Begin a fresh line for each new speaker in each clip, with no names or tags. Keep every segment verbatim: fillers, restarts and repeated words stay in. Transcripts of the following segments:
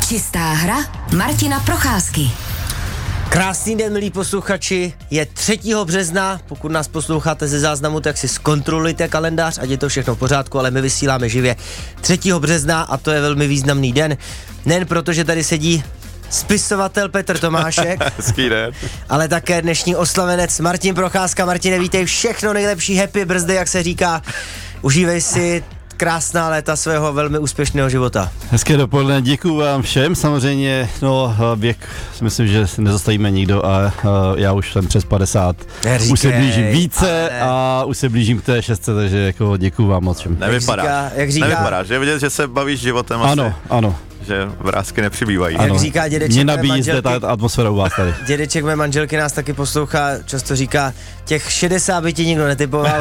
Čistá hra Martina Procházky.
Krásný den, milí posluchači, je třetího března, pokud nás posloucháte ze záznamu, tak si zkontrolujte kalendář, ať je to všechno v pořádku, ale my vysíláme živě třetího března a to je velmi významný den, nejen proto, že tady sedí spisovatel Petr Tomášek,
hezký den,
ale také dnešní oslavenec Martin Procházka. Martine, vítej, všechno nejlepší, happy birthday, jak se říká, užívej si krásná léta svého velmi úspěšného života.
Hezké dopoledne, děkuju vám všem, samozřejmě, no věk si myslím, že nezastavíme nikdo a uh, já už jsem přes padesát,
Neříkej,
už se blížím více
ale...
a už se blížím k té šestce, takže jako děkuju vám moc všem.
Nevypadá,
jak říká, jak říká...
nevypadá, že je vidět, že se bavíš životem asi.
Ano, ano.
Že vrásky nepřibývají.
Jak říká dědeček
mě
mé
nabíjí
manželky,
zde ta atmosféra u vás tady.
Dědeček mé manželky nás taky poslouchá, často říká, těch šedesát by ti nikdo netypoval.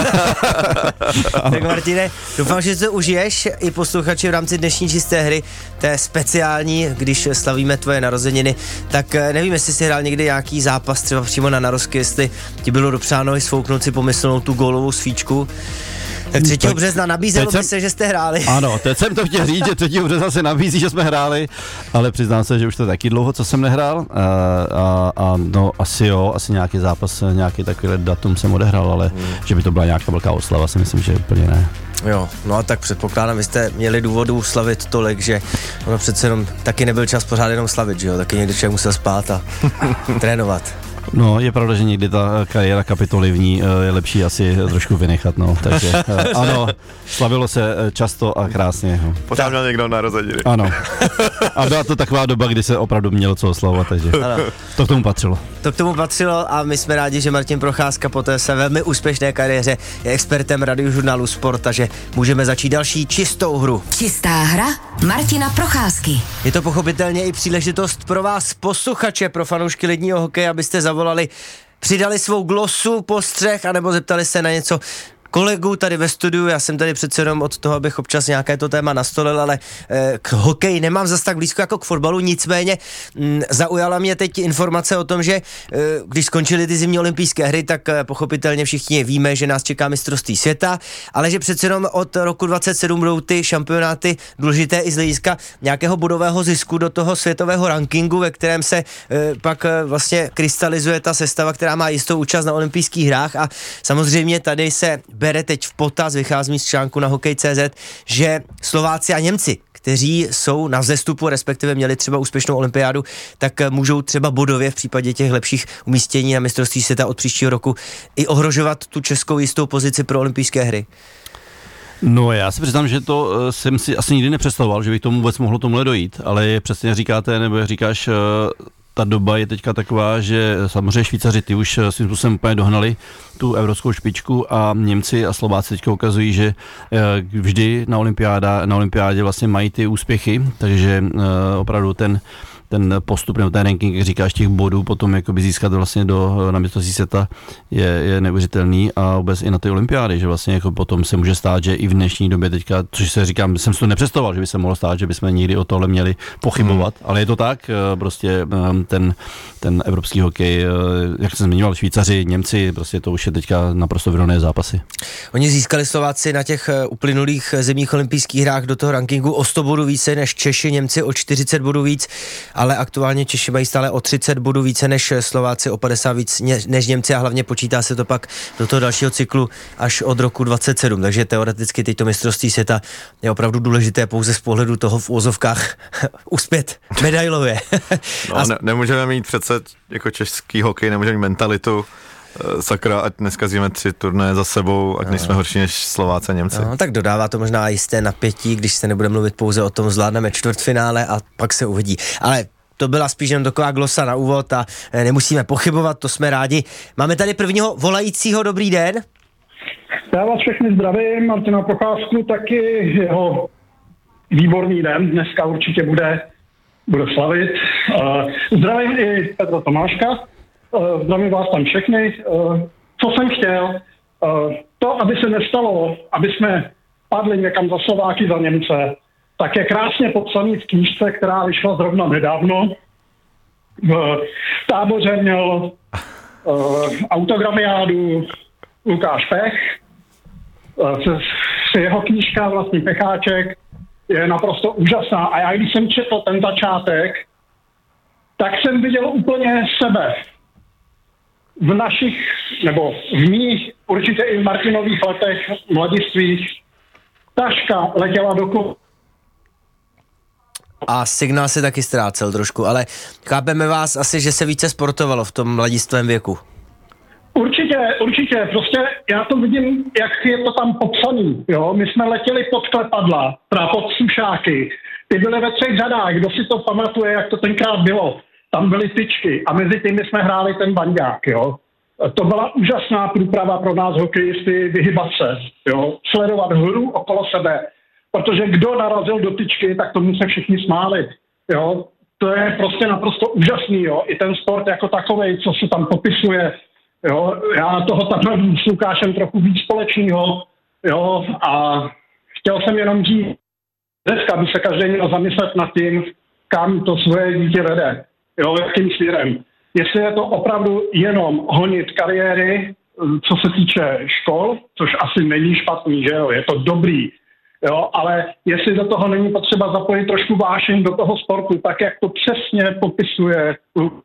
Tak Martine, doufám, že to užiješ i posluchači v rámci dnešní čisté hry, té speciální, když slavíme tvoje narozeniny, tak nevím, jestli jsi hrál někdy nějaký zápas třeba přímo na narozky, jestli ti bylo dopřáno i svouknout si pomyslnou tu gólovou svíčku. Tak třetího března nabízelo by se, že jste hráli.
Ano, teď jsem to chtěl říct, že třetího března se nabízí, že jsme hráli, ale přiznám se, že už to taky dlouho, co jsem nehrál a, a, a no asi jo, asi nějaký zápas, nějaký takový datum jsem odehrál, ale hmm. že by to byla nějaká velká oslava, si myslím, že úplně ne.
Jo, no a tak předpokládám, vy jste měli důvodu slavit tolik, že ono přece jenom taky nebyl čas pořád jenom slavit, že jo, taky někdy člověk musel spát a trénovat.
No, je pravda, že někdy ta kariéra kapitolivní je lepší asi trošku vynechat, no, takže ano, slavilo se často a krásně. No.
Pořád měl někdo narozeniny.
Ano. A byla to taková doba, kdy se opravdu mělo co oslavovat, takže ano. To k tomu patřilo.
To k tomu patřilo a my jsme rádi, že Martin Procházka po té své velmi úspěšné kariéře je expertem radiožurnálu Sport, takže můžeme začít další čistou hru.
Čistá hra Martina Procházky.
Je to pochopitelně i příležitost pro vás posluchače, pro fanoušky ledního hokeje, abyste zavolali, přidali svou glosu, postřeh, anebo zeptali se na něco kolegů tady ve studiu. Já jsem tady přece jenom od toho, abych občas nějaké to téma nastolil, ale eh, k hokeji nemám zas tak blízko jako k fotbalu, nicméně m, zaujala mě teď informace o tom, že eh, když skončily ty zimní olympijské hry, tak eh, pochopitelně všichni víme, že nás čeká mistrovství světa, ale že přece jenom od roku dvacet sedm budou ty šampionáty důležité i z hlediska nějakého bodového zisku do toho světového rankingu, ve kterém se eh, pak eh, vlastně krystalizuje ta sestava, která má jistou účast na olympijských hrách a samozřejmě tady se bere teď v potaz, vychází z článku na hokej tečka cé zet, že Slováci a Němci, kteří jsou na vzestupu, respektive měli třeba úspěšnou olympiádu, tak můžou třeba bodově v případě těch lepších umístění na mistrovství světa od příštího roku i ohrožovat tu českou jistou pozici pro olympijské hry.
No já si přiznám, že to uh, jsem si asi nikdy nepředstavoval, že by tomu vůbec mohlo tomuhle dojít, ale je přesně říkáte, nebo jak říkáš, uh, ta doba je teďka taková, že samozřejmě Švýcaři ty už svým způsobem úplně dohnali tu evropskou špičku a Němci a Slováci teďka ukazují, že vždy na, olympiáda, na olympiádě vlastně mají ty úspěchy, takže opravdu ten ten postup nebo ten ranking, jak říkáš, těch bodů potom jakoby získat vlastně do, na mistrovství světa je, je neuvěřitelný a vůbec i na ty olympiády, že vlastně jako potom se může stát, že i v dnešní době teďka, což se říkám, jsem si to nepředstavoval, že by se mohlo stát, že bychom někdy o tohle měli pochybovat, hmm. ale je to tak, prostě ten, ten evropský hokej, jak jsem zmiňoval, Švýcaři, Němci, prostě to už je teďka naprosto vyrovnané zápasy.
Oni získali Slováci na těch uplynulých zimních olympijských hrách do toho rankingu o sto bodů více než Češi, Němci o čtyřicet bodů víc, ale aktuálně Češi mají stále o třicet bodů více než Slováci, o padesát víc než Němci a hlavně počítá se to pak do toho dalšího cyklu až od roku dvacet sedm, takže teoreticky tyto mistrovství světa je opravdu důležité pouze z pohledu toho v úzovkách uspět medailově.
No, ne, nemůžeme mít přece jako český hokej, nemůžeme mít mentalitu sakra, ať neskazíme tři turné za sebou, ať nejsme horší než Slováci a Němci.
No, tak dodává to možná jisté napětí, když se nebude mluvit pouze o tom, zvládneme čtvrtfinále a pak se uvidí. Ale to byla spíš jen taková glosa na úvod a nemusíme pochybovat, to jsme rádi. Máme tady prvního volajícího, dobrý den.
Já vás všechny zdravím, Martina Procházku, taky jeho výborný den, dneska určitě bude, bude slavit. Zdravím i Petra Tomáška. Zdravím vás tam všechny. Co jsem chtěl, to, aby se nestalo, aby jsme padli někam za Slováky, za Němce, tak je krásně popsaný v knížce, která vyšla zrovna nedávno. V Táboře měl autogramiádu Lukáš Pech, se jeho knížka Vlastní Pecháček je naprosto úžasná. A já, když jsem četl ten začátek, tak jsem viděl úplně sebe. V našich, nebo v mých, určitě i v Martinových letech mladistvích, taška letěla do kol.
A signál se taky ztrácel trošku, ale chápeme vás asi, že se více sportovalo v tom mladistvém věku.
Určitě, určitě, prostě já to vidím, jak je to tam popsaný, jo, my jsme letěli pod klepadla, teda pod sušáky, ty byly ve třech řadách, kdo si to pamatuje, jak to tenkrát bylo, tam byly tyčky a mezi těmi jsme hráli ten bandák, jo. To byla úžasná průprava pro nás hokejisty vyhybat se, jo, sledovat hru okolo sebe, protože kdo narazil do tyčky, tak tomu se všichni smáli, jo. To je prostě naprosto úžasný, jo, i ten sport jako takovej, co se tam popisuje. Jo, já toho tam mám s Lukášem trochu víc společného, jo, a chtěl jsem jenom říct, dneska by se každý měl zamyslet nad tím, kam to svoje dítě vede, jo, jakým směrem. Jestli je to opravdu jenom honit kariéry, co se týče škol, což asi není špatný, že jo, je to dobrý, jo, ale jestli do toho není potřeba zapojit trošku vášeň do toho sportu, tak jak to přesně popisuje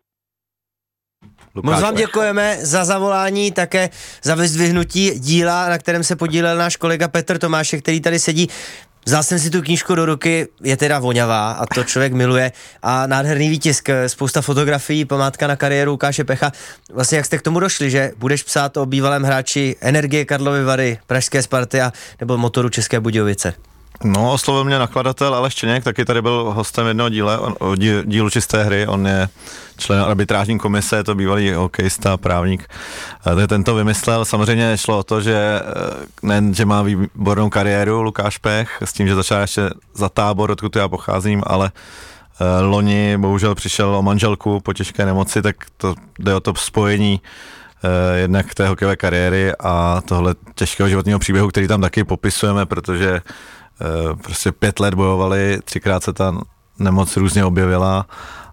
Lukáš. Moc vám děkujeme za zavolání, také za vyzdvihnutí díla, na kterém se podílel náš kolega Petr Tomášek, který tady sedí. Vzal jsem si tu knížku do ruky, je teda vonavá a to člověk miluje a nádherný výtisk, spousta fotografií, památka na kariéru Lukáše Pecha. Vlastně jak jste k tomu došli, že budeš psát o bývalém hráči Energie Karlovy Vary, Pražské Sparty a nebo Motoru České Budějovice?
No, oslovil mě nakladatel Aleš Čeněk, taky tady byl hostem jednoho díle, on, díl, dílu Čisté hry, on je člen arbitrážní komise, je to bývalý hokejista, právník, takže ten to vymyslel. Samozřejmě šlo o to, že nejen, že má výbornou kariéru Lukáš Pech, s tím, že začal ještě za Tábor, odkud já pocházím, ale loni bohužel přišel o manželku po těžké nemoci, tak to jde o to spojení jednak té hokejové kariéry a tohle těžkého životního příběhu, který tam taky popisujeme, protože prostě pět let bojovali, třikrát se ta nemoc různě objevila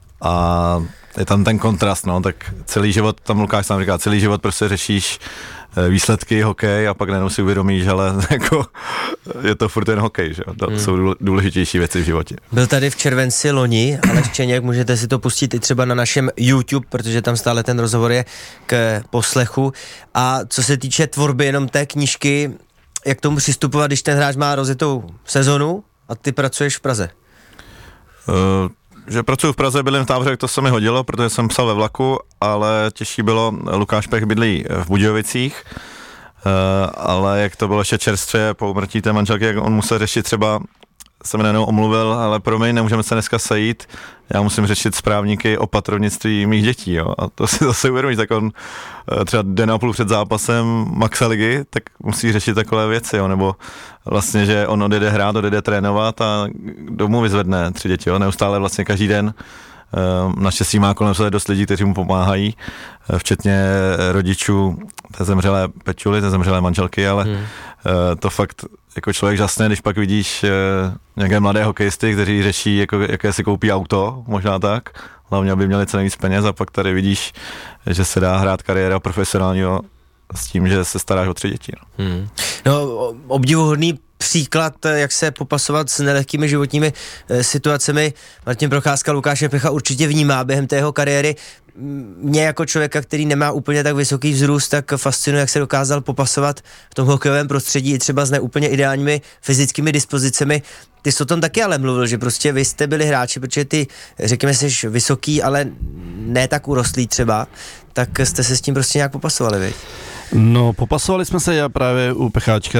a je tam ten kontrast, no, tak celý život, tam Lukáš sám říká, celý život prostě řešíš výsledky hokej a pak najednou si uvědomíš, ale jako je to furt jen hokej, že jo, to hmm. jsou důležitější věci v životě.
Byl tady v červenci loni, Aleš Čeněk, můžete si to pustit i třeba na našem YouTube, protože tam stále ten rozhovor je k poslechu. A co se týče tvorby jenom té knížky, jak tomu přistupovat, když ten hráč má rozjetou sezonu a ty pracuješ v Praze?
Uh, že pracuji v Praze, bydlím v Táboře, to se mi hodilo, protože jsem psal ve vlaku, ale těžší bylo, Lukáš Pech bydlí v Budějovicích, uh, ale jak to bylo ještě čerstvě po umrtí té manželky, jak on musel řešit třeba, jsem najednou omluvil, ale promiň, nemůžeme se dneska sejít, já musím řešit s právníky opatrovnictví mých dětí, jo, a to si zase uvědomíš, tak on třeba den a půl před zápasem Maxa ligy, tak musí řešit takové věci, jo, nebo vlastně, že on odjede hrát, odjede trénovat a domů vyzvedne tři děti, jo, neustále vlastně každý den. Naštěstí má kolem sebe dost lidí, kteří mu pomáhají, včetně rodičů té zemřelé Pečuly, té zemřelé manželky, ale hmm. to fakt jako člověk žasne, když pak vidíš nějaké mladé hokejisty, kteří řeší, jako, jaké si koupí auto, možná tak, hlavně aby měli co nejvíc peněz a pak tady vidíš, že se dá hrát kariéra profesionálního s tím, že se staráš o tři děti. No,
hmm. no obdivuhodný příklad, jak se popasovat s nelehkými životními e, situacemi. Martin Procházka Lukáše Pecha určitě vnímá během té jeho kariéry. Mě jako člověka, který nemá úplně tak vysoký vzrůst, tak fascinuje, jak se dokázal popasovat v tom hokejovém prostředí i třeba s neúplně ideálními fyzickými dispozicemi. Ty jsi o tom taky ale mluvil, že prostě vy jste byli hráči, protože ty, řekněme, jsi vysoký, ale ne tak urostlý třeba, tak jste se s tím prostě nějak popasovali, viď?
No, popasovali jsme se, já právě u Pecháčka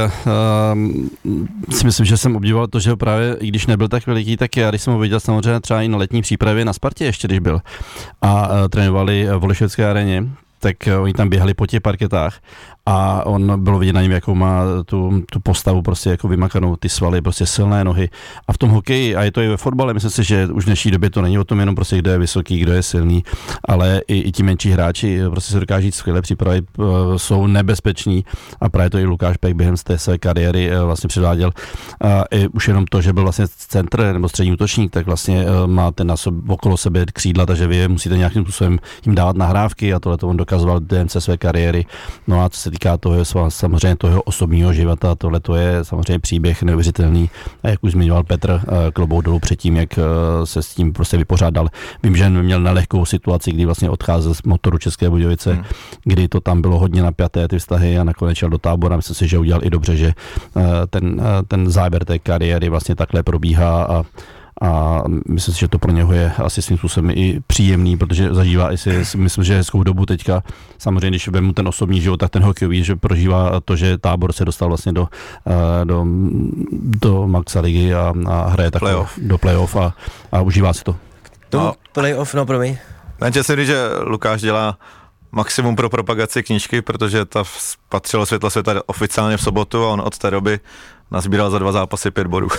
uh, si myslím, že jsem obdivoval to, že právě, i když nebyl tak veliký, tak já, když jsem ho viděl samozřejmě třeba i na letní přípravě na Spartě ještě, když byl a uh, trénovali v Holešovské aréně, tak uh, oni tam běhali po těch parketách a on bylo vidět na něm, jakou má tu, tu postavu prostě jako vymakanou, ty svaly, prostě silné nohy. A v tom hokeji, a je to i ve fotbale, myslím si, že už v dnešní době to není o tom jenom prostě, kdo je vysoký, kdo je silný, ale i, i ti menší hráči prostě se dokáží skvěle připravit, jsou nebezpeční a právě to i Lukáš Pech během té své kariéry vlastně předváděl. A i už jenom to, že byl vlastně centr nebo střední útočník, tak vlastně máte na sob, okolo sebe křídla, takže vy musíte nějakým způsobem jim dávat nahrávky a tohle to on dokazoval během své kariéry. No a co se týká toho samozřejmě toho osobního života, tohle to je samozřejmě příběh neuvěřitelný. A jak už zmiňoval Petr, klobouk dolů předtím, jak se s tím prostě vypořádal. Vím, že měl nelehkou situaci, kdy vlastně odcházel z Motoru České Budějovice, hmm. kdy to tam bylo hodně napjaté, ty vztahy, a nakonec šel do Tábora. Myslím si, že udělal i dobře, že ten, ten závěr té kariéry vlastně takhle probíhá a a myslím si, že to pro něho je asi svým způsobem i příjemný, protože zažívá i si, myslím, že hezkou dobu teďka. Samozřejmě, když vemu ten osobní život, tak ten hokejový, že prožívá to, že Tábor se dostal vlastně do, do, do Maxa ligy a, a hraje takhle playoff. do playoff a, a užívá si to.
To no. playoff, no promiň.
Menče si říct, že Lukáš dělá maximum pro propagaci knížky, protože ta patřilo světlo světa oficiálně v sobotu a on od té doby nazbíral za dva zápasy pět bodů.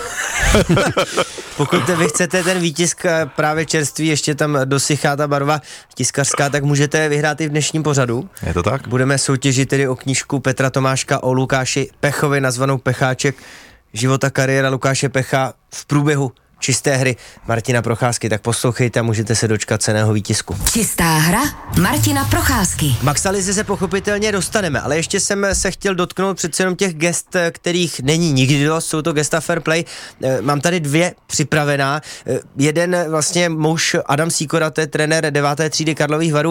Pokud vy chcete ten výtisk právě čerství, ještě tam dosychá ta barva tiskařská, tak můžete vyhrát i v dnešním pořadu.
Je to tak?
Budeme soutěžit tedy o knížku Petra Tomáška o Lukáši Pechovi, nazvanou Pecháček, života, kariéra Lukáše Pecha v průběhu čisté hry Martina Procházky, tak poslouchejte a můžete se dočkat cenného výtisku.
Čistá hra Martina Procházky.
K Maxalize se pochopitelně dostaneme, ale ještě jsem se chtěl dotknout přece jenom těch gest, kterých není nikdy dost, jsou to gesta fair play. Mám tady dvě připravená. Jeden vlastně muž Adam Sýkora, to je trenér deváté třídy Karlových Varů,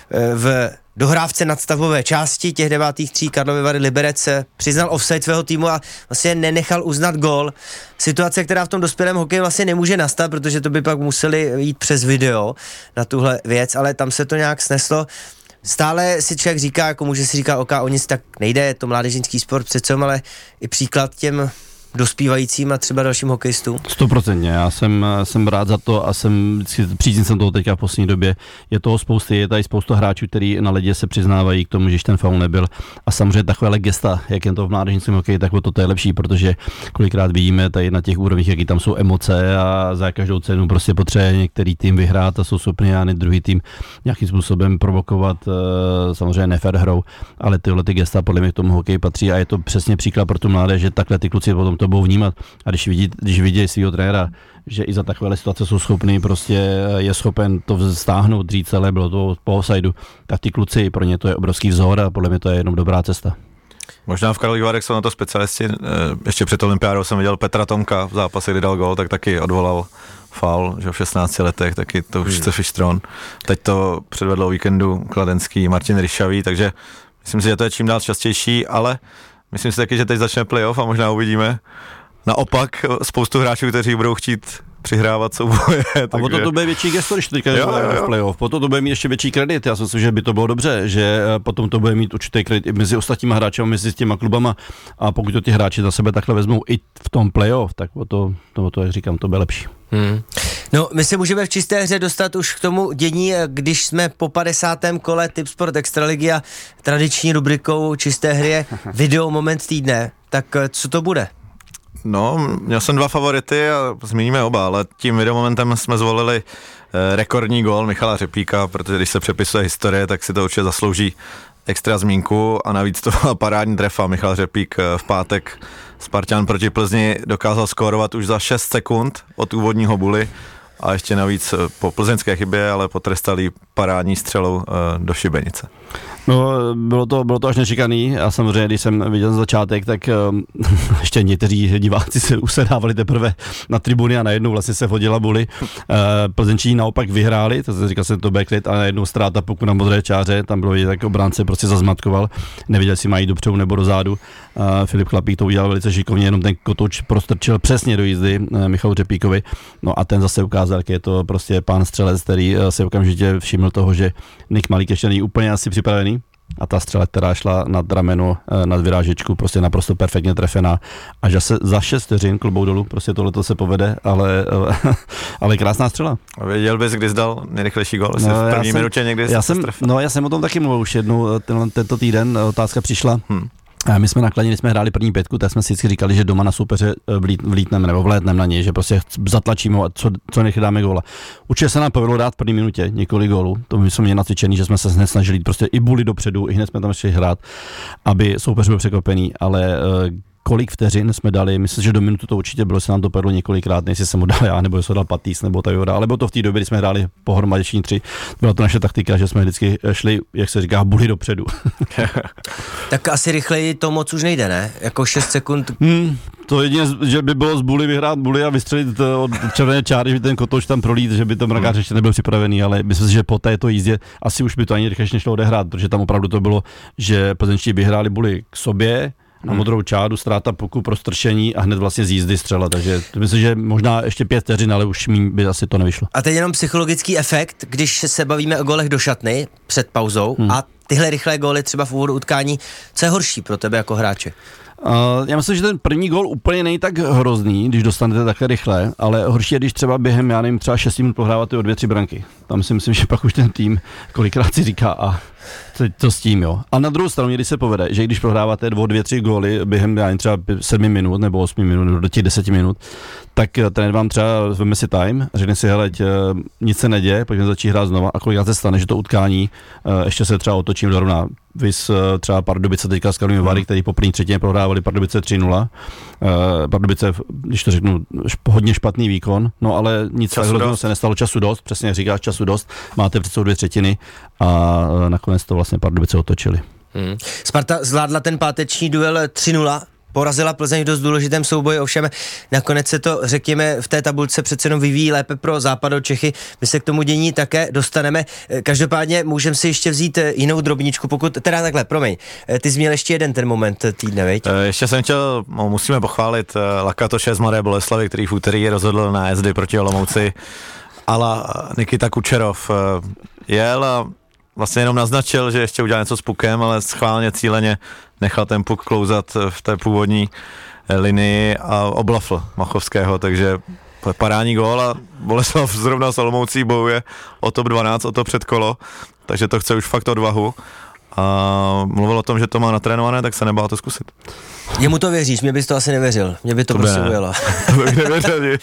v dohrávce nadstavbové části těch devátých tří Karlovy Vary Liberec přiznal offside svého týmu a vlastně nenechal uznat gól. Situace, která v tom dospělém hokeji vlastně nemůže nastat, protože to by pak museli jít přes video na tuhle věc, ale tam se to nějak sneslo. Stále si člověk říká, jako může si říkat, oka, o nic tak nejde, je to mládežnický sport přece, ale i příklad těm dospívajícím a třeba dalším hokejistům.
Stoprocentně, já jsem, jsem rád za to a jsem příznivcem toho teďka v poslední době. Je toho spousty, je tady spousta hráčů, kteří na ledě se přiznávají k tomu, že ten faul nebyl. A samozřejmě takovéhle gesta, jak je to v mládežnickém hokeji, tak to je lepší, protože kolikrát vidíme tady na těch úrovních, jaký tam jsou emoce a za každou cenu prostě potřebuje některý tým vyhrát a jsou schopni a druhý tým nějakým způsobem provokovat, samozřejmě nefér hrou, ale tyhle ty gesta podle mě k tomu hokeji patří a je to přesně příklad pro tu mládež, že takhle ty kluci potom to budou vnímat. A když vidí, když vidí svého trenéra, že i za takové situace jsou schopný, prostě je schopen to stáhnout, říct celé, bylo to po offsideu, tak ty kluci, pro ně to je obrovský vzor a podle mě to je jenom dobrá cesta.
Možná v Karlových Varech jsou na to specialisti. Ještě před olympiádou jsem viděl Petra Tomka v zápase, kdy dal gól, tak taky odvolal faul, že v šestnácti letech, taky to už chce Fištron. Teď to předvedlo víkendu kladenský Martin Ryšavý, takže myslím si, že to je čím dál častější, ale myslím si taky, že teď začne playoff a možná uvidíme naopak spoustu hráčů, kteří budou chtít přihrávat souboje.
A takže... potom to bude větší gesto, když to teďka v playoff. Potom to bude mít ještě větší kredit. Já si myslím, že by to bylo dobře, že potom to bude mít určitý kredit i mezi ostatníma hráči, mezi těma klubama. A pokud to ty hráči za sebe takhle vezmou i v tom playoff, tak o to, to, to jak říkám, to bude lepší.
Hmm. No, my se můžeme v čisté hře dostat už k tomu dění, když jsme po padesátém kole Tipsport Extraligy a tradiční rubrikou čisté hry je video moment týdne. Tak co to bude?
No, měl jsem dva favority a zmíníme oba, ale tím videomomentem jsme zvolili eh, rekordní gól Michala Řepíka, protože když se přepisuje historie, tak si to určitě zaslouží extra zmínku a navíc to byla parádní trefa. Michal Řepík v pátek Spartan proti Plzni dokázal skórovat už za šest sekund od úvodního buly a ještě navíc po plzeňské chybě, ale potrestali parádní střelou do šibenice.
No, bylo to, bylo to až nečekaný a samozřejmě, když jsem viděl za začátek, tak um, ještě někteří diváci se usedávali teprve na tribuny a najednou vlastně se hodila buly. Uh, Plzeňčí naopak vyhráli, to se říkal jsem to backlit a najednou ztráta puku na modré čáře, tam bylo vidět, jak obránce prostě zazmatkoval, nevěděl, jestli mají dopředu nebo dozadu. Uh, Filip Chlapík to udělal velice šikovně, jenom ten kotouč prostrčil přesně do jízdy uh, Michalu Řepíkovi, no a ten zase ukázal, jak je to prostě pán střelec, který uh, se okamžitě všiml toho, že Nick Malík ještě není úplně asi připravený. A ta střela, která šla nad rameno, nad vyrážečku, prostě naprosto perfektně trefená. A že se za šest vteřin klobouk dolů, prostě tohleto se povede, ale, ale krásná střela.
A věděl bys, kdy zdal nejrychlejší gól? No, v první jsem, minutě někdy
já jsem, No já jsem o tom taky mluvil už jednou, ten, tento týden otázka přišla. Hmm. A my jsme na Kladně, když jsme hráli první pětku, tak jsme si vždycky říkali, že doma na soupeře vlít, vlítneme nebo vlétneme na něj, že prostě zatlačíme a co, co nechytáme góla. Určitě se nám povedlo dát v první minutě několik gólů, to my jsme měli nacvičený, že jsme se hned snažili prostě i buly dopředu, i hned jsme tam šli hrát, aby soupeř byl překvapený, ale kolik vteřin jsme dali, myslím, že do minutu to určitě bylo, se nám to padlo několikrát, jestli jsem mu dal já, nebo jestli ho dal Patýs, nebo Tajoda, ale bylo to v té době, kdy jsme hráli pohromadě všichni tři. Byla to naše taktika, že jsme vždycky šli, jak se říká, buli dopředu.
Tak asi rychleji to moc už nejde, ne? Jako šest sekund.
Hmm, to jedině, že by bylo z buli vyhrát buli a vystřelit od červené čáry, že by ten kotouč tam prolít, že by to mrakář ještě nebyl připravený, ale myslím si, že po této jízdě asi už by to ani rychle nešlo odehrát, protože tam opravdu to bylo, že plzeňští vyhráli buli k sobě, na modrou čáru, ztráta puku pro strčení a hned vlastně z jízdy střela, takže myslím, že možná ještě pět vteřin, ale už míň by asi to nevyšlo. A
teď jenom psychologický efekt, když se bavíme o golech do šatny před pauzou hmm. a tyhle rychlé góly třeba v úvodu utkání, co je horší pro tebe jako hráče?
Uh, já myslím, že ten první gól úplně není tak hrozný, když dostanete takhle rychle, ale horší je, když třeba během, já nevím, třeba šest minut prohráváte o dvě, tři branky. Tam si myslím, že pak už ten tým kolikrát si říká a to, to s tím, jo. A na druhou stranu, když se povede, že když prohráváte dvě, dvě, tři góly během, já nevím, třeba sedmi minut nebo osmi minut nebo do těch deseti minut, tak ten vám třeba vezme si time a řekne si, hele, tě, nic se neděje, pojďme začít hrát znova a kolikrát se stane, že to utkání ještě se třeba otočím dorovná. Vys třeba Pardubice teďka s Karlovými Vary, který po první třetině prohrávali Pardubice tři nula. Uh, Pardubice, když to řeknu, hodně špatný výkon, no ale nic takového se nestalo, času dost, přesně jak říkáš, času dost, máte před sebou dvě třetiny a uh, nakonec to vlastně Pardubice otočili.
Hmm. Sparta zvládla ten páteční duel tři nula. Porazila Plzeň v dost důležitém souboji, ovšem nakonec se to, řekněme, v té tabulce přece jenom vyvíjí lépe pro Západočechy. My se k tomu dění také dostaneme. Každopádně můžeme si ještě vzít jinou drobničku, pokud, teda takhle, promiň, ty jsi měl ještě jeden ten moment týdne, veď?
Ještě jsem chtěl, no, musíme pochválit Lakatoše z Mladé Boleslavi, který v úterý rozhodl na nájezdy proti Olomouci. Ala Nikita Kučerov jel a vlastně jenom naznačil, že ještě udělá něco s pukem, ale schválně cíleně nechal ten puk klouzat v té původní linii a oblafl Machovského, takže parádní gól a Boleslav zrovna s Olomoucí bojuje o top dvanáct, o to předkolo, takže to chce už fakt odvahu. A mluvil o tom, že to má natrénované, tak se nebál to zkusit.
Jemu to věříš, mě bys to asi nevěřil, mě by to, to prostě ujelo.
To bych nevěřil nic.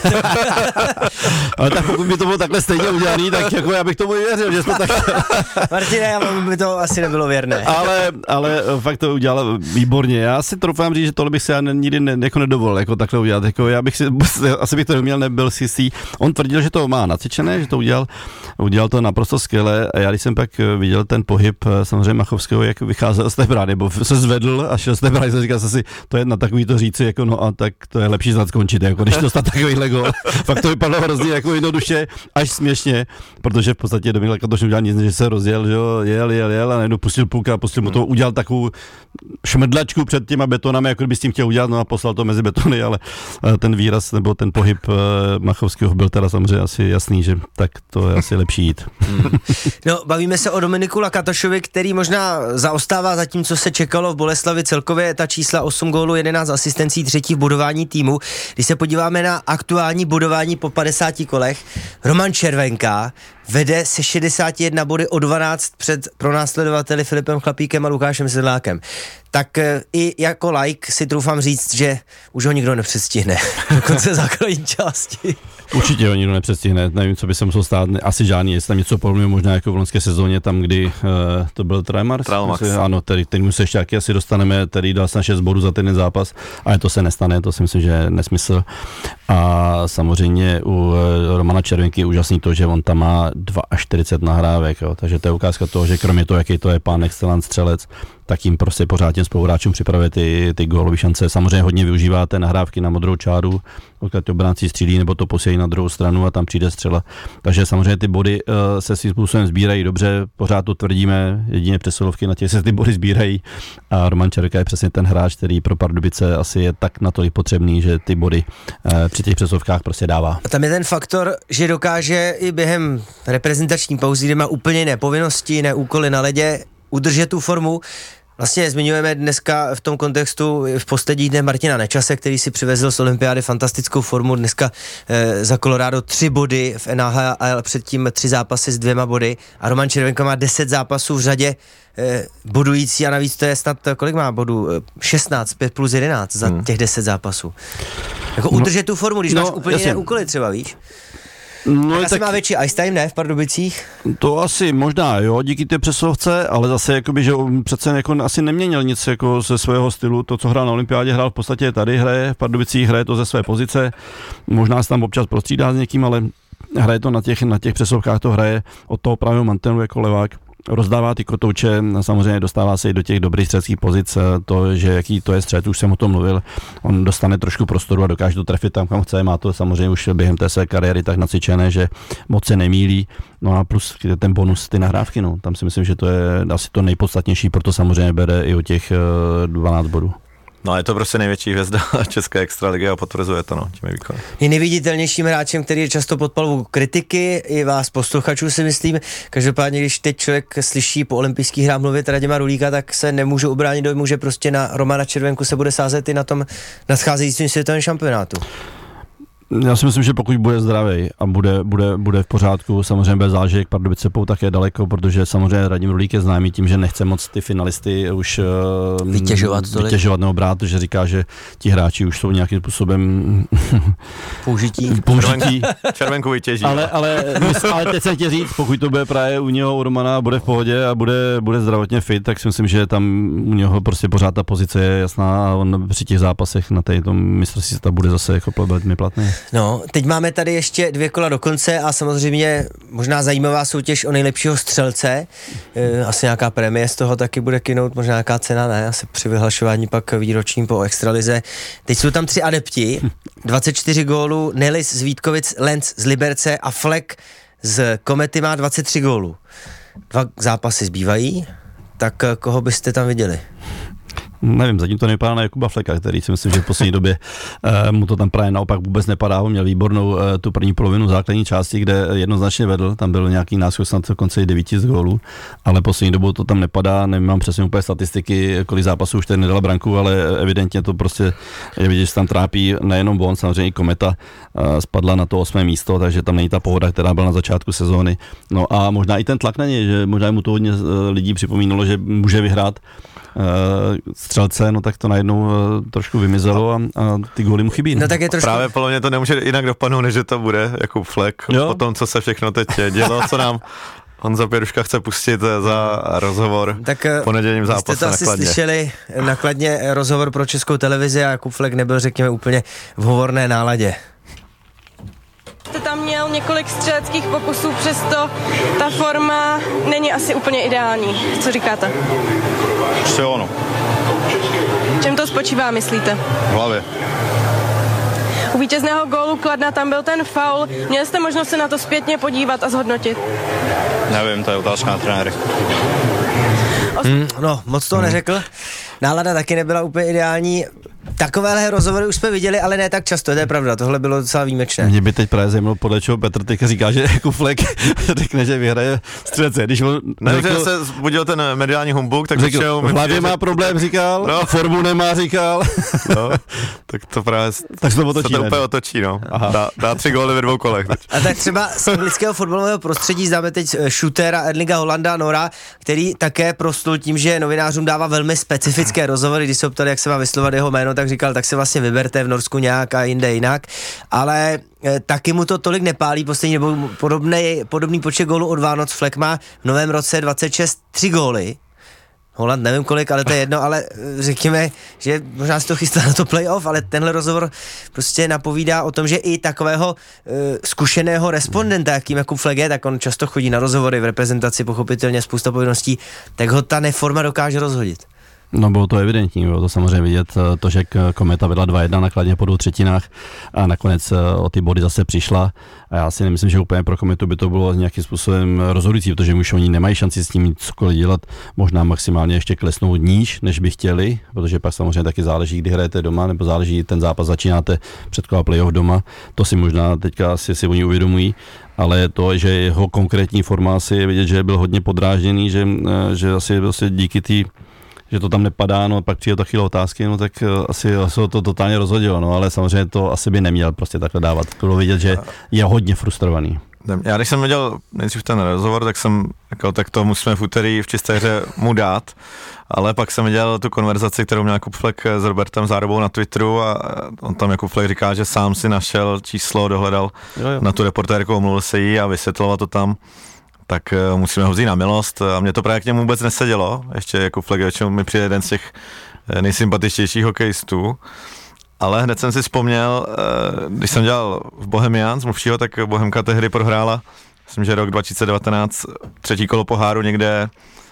Ale tak pokud by to bylo takhle stejně udělaný, tak jako já bych tomu věřil, že jsme tak...
Martine, by to asi nebylo věrné.
ale, ale fakt to udělal výborně. Já si troufám říct, že tohle bych si já nikdy ne, jako nedovolil, jako takhle udělat. Jako já bych si, asi bych to neuměl, nebyl si jistý. On tvrdil, že to má nacvičené, že to udělal, udělal to naprosto skvěle a já když jsem pak viděl ten pohyb samozřejmě Machovského, jak vycházel z té brány, nebo se zvedl a šel z té brány, jsem říkal si, to je na takový to říci, jako no a tak to je lepší znát skončit, jako když dostat takovýhle gól. Fakt to vypadalo hrozně jako jednoduše, až směšně, protože v podstatě Dominik Lakatoš neudělal nic, že se rozjel, že jo, jel, jel, jel a najednou pustil půlka, pustil mu to, udělal takovou šmrdlačku před těma betonami, jako kdyby s tím chtěl udělat, no a poslal to mezi betony, ale ten výraz nebo ten pohyb Machovského byl teda samozřejmě asi jasný, že tak to je asi lepší jít.
Hmm. No, bavíme se o Dominiku Lakatošovi, který možná zaostává za tím, co se čekalo v Boleslavi, celkově ta čísla osm gólů, jedenáct asistencí, třetí v budování týmu. Když se podíváme na aktuální budování po padesáti kolech, Roman Červenka vede se šedesáti jedna body o dvanáct před pronásledovateli Filipem Chlapíkem a Lukášem Sedlákem. Tak i jako like si troufám říct, že už ho nikdo nepředstihne do konce základní části.
Určitě ho nikdo nepředstihne, nevím, co by se musel stát, asi žádný, jestli tam něco podobného možná jako v loňské sezóně, tam kdy uh, to byl Trajmars, ano, který, který se ještě taky asi dostaneme, který dal na šest bodů za ten zápas, ale to se nestane, to si myslím, že je nesmysl. A samozřejmě u uh, Romana Červenky je úžasný to, že on tam má čtyřicet dva nahrávek, jo, takže to je ukázka toho, že kromě toho, jaký to je pán excelent střelec, tak jim prostě pořád těm spoluhráčům připravuje ty, ty gólové šance. Samozřejmě hodně využívá té nahrávky na modrou čáru, pokud obránci střílí nebo to posílají na druhou stranu a tam přijde střela. Takže samozřejmě ty body uh, se svým způsobem sbírají dobře, pořád to tvrdíme, jedině přesilovky na těch se ty body sbírají a Roman Červenka je přesně ten hráč, který pro Pardubice asi je tak natolik potřebný, že ty body uh, při těch přesilovkách prostě dává.
A tam je ten faktor, že dokáže i během reprezentační pauzy, kde má úplně jiné povinnosti, jiné úkoly na ledě, udržet tu formu. Vlastně zmiňujeme dneska v tom kontextu v posledních dnech Martina Nečase, který si přivezl z olympiády fantastickou formu, dneska eh, za Colorado tři body v N H L, předtím tři zápasy s dvěma body a Roman Červenka má deset zápasů v řadě eh, bodující a navíc to je snad, kolik má bodů? šestnáct, pět plus jedenáct za hmm. těch deset zápasů. Jako udržet tu formu, když no, máš úplně jiné úkoly třeba, víš? No, tak asi má větší ice time, ne, v Pardubicích?
To asi možná, jo, díky té přesilovce, ale zase jakoby, že přece jako asi neměnil nic jako ze svého stylu, to, co hrál na olympiádě, hrál v podstatě tady, hraje v Pardubicích, hraje to ze své pozice, možná se tam občas prostřídá s někým, ale hraje to na těch, na těch přesilovkách, to hraje od toho pravého mantenu jako levák. Rozdává ty kotouče, samozřejmě dostává se i do těch dobrých střeleckých pozic, to, že jaký to je střed, už jsem o tom mluvil, on dostane trošku prostoru a dokáže to trefit tam, kam chce, má to samozřejmě už během té své kariéry tak nacvičené, že moc se nemýlí, no a plus ten bonus, ty nahrávky, no, tam si myslím, že to je asi to nejpodstatnější, proto samozřejmě bere i o těch dvanáct bodů.
No je to prostě největší hvězda české extraligy a potvrzuje to, no, tím je výkon.
Je nejviditelnějším hráčem, který je často pod palbou kritiky, i vás posluchačů si myslím. Každopádně, když teď člověk slyší po olympijských hrách mluvit Radima Rulíka, tak se nemůžu ubránit dojmu, že prostě na Romana Červenku se bude sázet i na tom nadcházejícím světovém šampionátu.
Já si myslím, že pokud bude zdravý a bude, bude, bude v pořádku, samozřejmě bez záleží, jak Pardubice pou také daleko, protože samozřejmě Radim Rulík je známý tím, že nechce moc ty finalisty už
vytěžovat,
vytěžovat nebo brát, že říká, že ti hráči už jsou nějakým způsobem
použití.
použití.
Červenku vytěží.
Ale, ale, ale teď se chtěl říct, pokud to bude právě u něho, u Romana, bude v pohodě a bude, bude zdravotně fit, tak si myslím, že tam u něho prostě pořád ta pozice je jasná a on při těch zápasech na tom mistrovství světa bude zase jako velmi platný.
No, teď máme tady ještě dvě kola do konce a samozřejmě možná zajímavá soutěž o nejlepšího střelce. E, asi nějaká prémie z toho taky bude kynout, možná nějaká cena, ne? Asi při vyhlašování pak výročním po extralize. Teď jsou tam tři adepti, dvacet čtyři gólů, Nelis z Vítkovic, Lenz z Liberce a Fleck z Komety má dvacet tři gólů. Dva zápasy zbývají, tak koho byste tam viděli?
Nevím, zatím to nevypadá na Jakuba Fleka, který si myslím, že v poslední době uh, mu to tam právě naopak vůbec nepadá. On měl výbornou uh, tu první polovinu základní části, kde jednoznačně vedl, tam byl nějaký náskok snad dokonce i devíti z gólů, ale poslední dobou to tam nepadá, nemám přesně úplně statistiky, kolik zápasů už tady nedala branku, ale evidentně to prostě je vidět, že tam trápí nejenom on, samozřejmě i Kometa uh, spadla na to osmé místo, takže tam není ta pohoda, která byla na začátku sezóny. No a možná i ten tlak na něj, že možná mu to hodně uh, lidí připomínalo, že může vyhrát Uh, střelce, no tak to najednou uh, trošku vymizelo a, a ty góly mu chybí.
No tak je trošku...
Právě podle mě to nemůže jinak dopadnout, než že to bude Jakub Fleck. Po tom, co se všechno teď dělo, co nám Honza Pěruška chce pustit za rozhovor
tak
po nedělním zápase
jste to asi
nakladně.
Slyšeli nakladně rozhovor pro Českou televizi a Jakub Fleck nebyl, řekněme, úplně v hovorné náladě.
Jste tam měl několik střeleckých pokusů, přesto ta forma není asi úplně ideální. Co říkáte?
Prostě ono.
Čem to spočívá, myslíte?
V hlavě.
U vítězného gólu Kladna tam byl ten faul. Měli jste možnost se na to zpětně podívat a zhodnotit?
Nevím, to je otázka na trenéry.
Hmm, no, moc toho neřekl. Nálada taky nebyla úplně ideální. Takovéhle rozhovory už jsme viděli, ale ne tak často, to je pravda, tohle bylo docela výjimečné.
Mě by teď právě zajímalo, podle čeho Petr teďka říká, že jako Fleck řekne, že vyhraje střelce. Když on
ne,
řekl,
že se zbudil ten mediální humbuk, tak
řekl,
začal...
v hlavě má problém, říkal, no. Formu nemá, říkal.
No, tak to právě
tak se to, otočí,
se to úplně otočí, no. Dá, dá tři góly ve dvou kolech. Teď.
A tak třeba z anglického fotbalového prostředí známe teď shootera Erlinga Holanda Nora, který také prostul tím, že novinářům dává velmi specifické rozhovory. Když se ptali, jak se má vyslovovat jeho jméno, tak říkal, tak se vlastně vyberte v Norsku nějak a jinde jinak, ale e, taky mu to tolik nepálí, poslední dobou podobný, podobný počet gólů od Vánoc. Fleck má v novém roce dvacet šest, tři góly. Holand nevím kolik, ale to je jedno, ale řekněme, že možná se to chystá na to playoff, ale tenhle rozhovor prostě napovídá o tom, že i takového e, zkušeného respondenta, jakým Jakub Fleck je, tak on často chodí na rozhovory v reprezentaci, pochopitelně spousta povinností, tak ho ta neforma dokáže rozhodit.
No bylo to evidentní, bylo to samozřejmě vidět, to, že Kometa vedla dva jedna nakladně po dvou třetinách a nakonec o ty body zase přišla a já si nemyslím, že úplně pro Kometu by to bylo nějakým způsobem rozhodující, protože už oni nemají šanci s tím cokoliv dělat, možná maximálně ještě klesnout níž, než by chtěli, protože pak samozřejmě taky záleží, kdy hrajete doma, nebo záleží, ten zápas začínáte před kola playoff doma, to si možná teďka asi si oni uvědomují, ale to, že jeho konkrétní forma asi je vidět, že byl hodně podrážděný, že, že asi, asi díky té že to tam nepadá, no pak přijde to chvíle otázky, no tak asi se to totálně rozhodilo, no ale samozřejmě to asi by neměl prostě takhle dávat. Bylo vidět, že je hodně frustrovaný.
Já když jsem viděl nejdřív ten rozhovor, tak jsem jako, tak to musíme v úterý v čisté hře mu dát, ale pak jsem viděl tu konverzaci, kterou měl Jakub Flek s Robertem Zárobou na Twitteru a on tam Jakub Flek říká, že sám si našel číslo, dohledal jo, jo. na tu reportérku, omluvil se jí a vysvětloval to tam, tak uh, musíme ho vzít na milost a mě to právě k němu vůbec nesedělo, ještě Jakub Flek většinou mi přijde jeden z těch nejsympatičtějších hokejistů. Ale hned jsem si vzpomněl, když jsem dělal v Bohemians mluvčího, tak Bohemka tehdy prohrála, myslím, že rok dva tisíce devatenáct, třetí kolo poháru někde,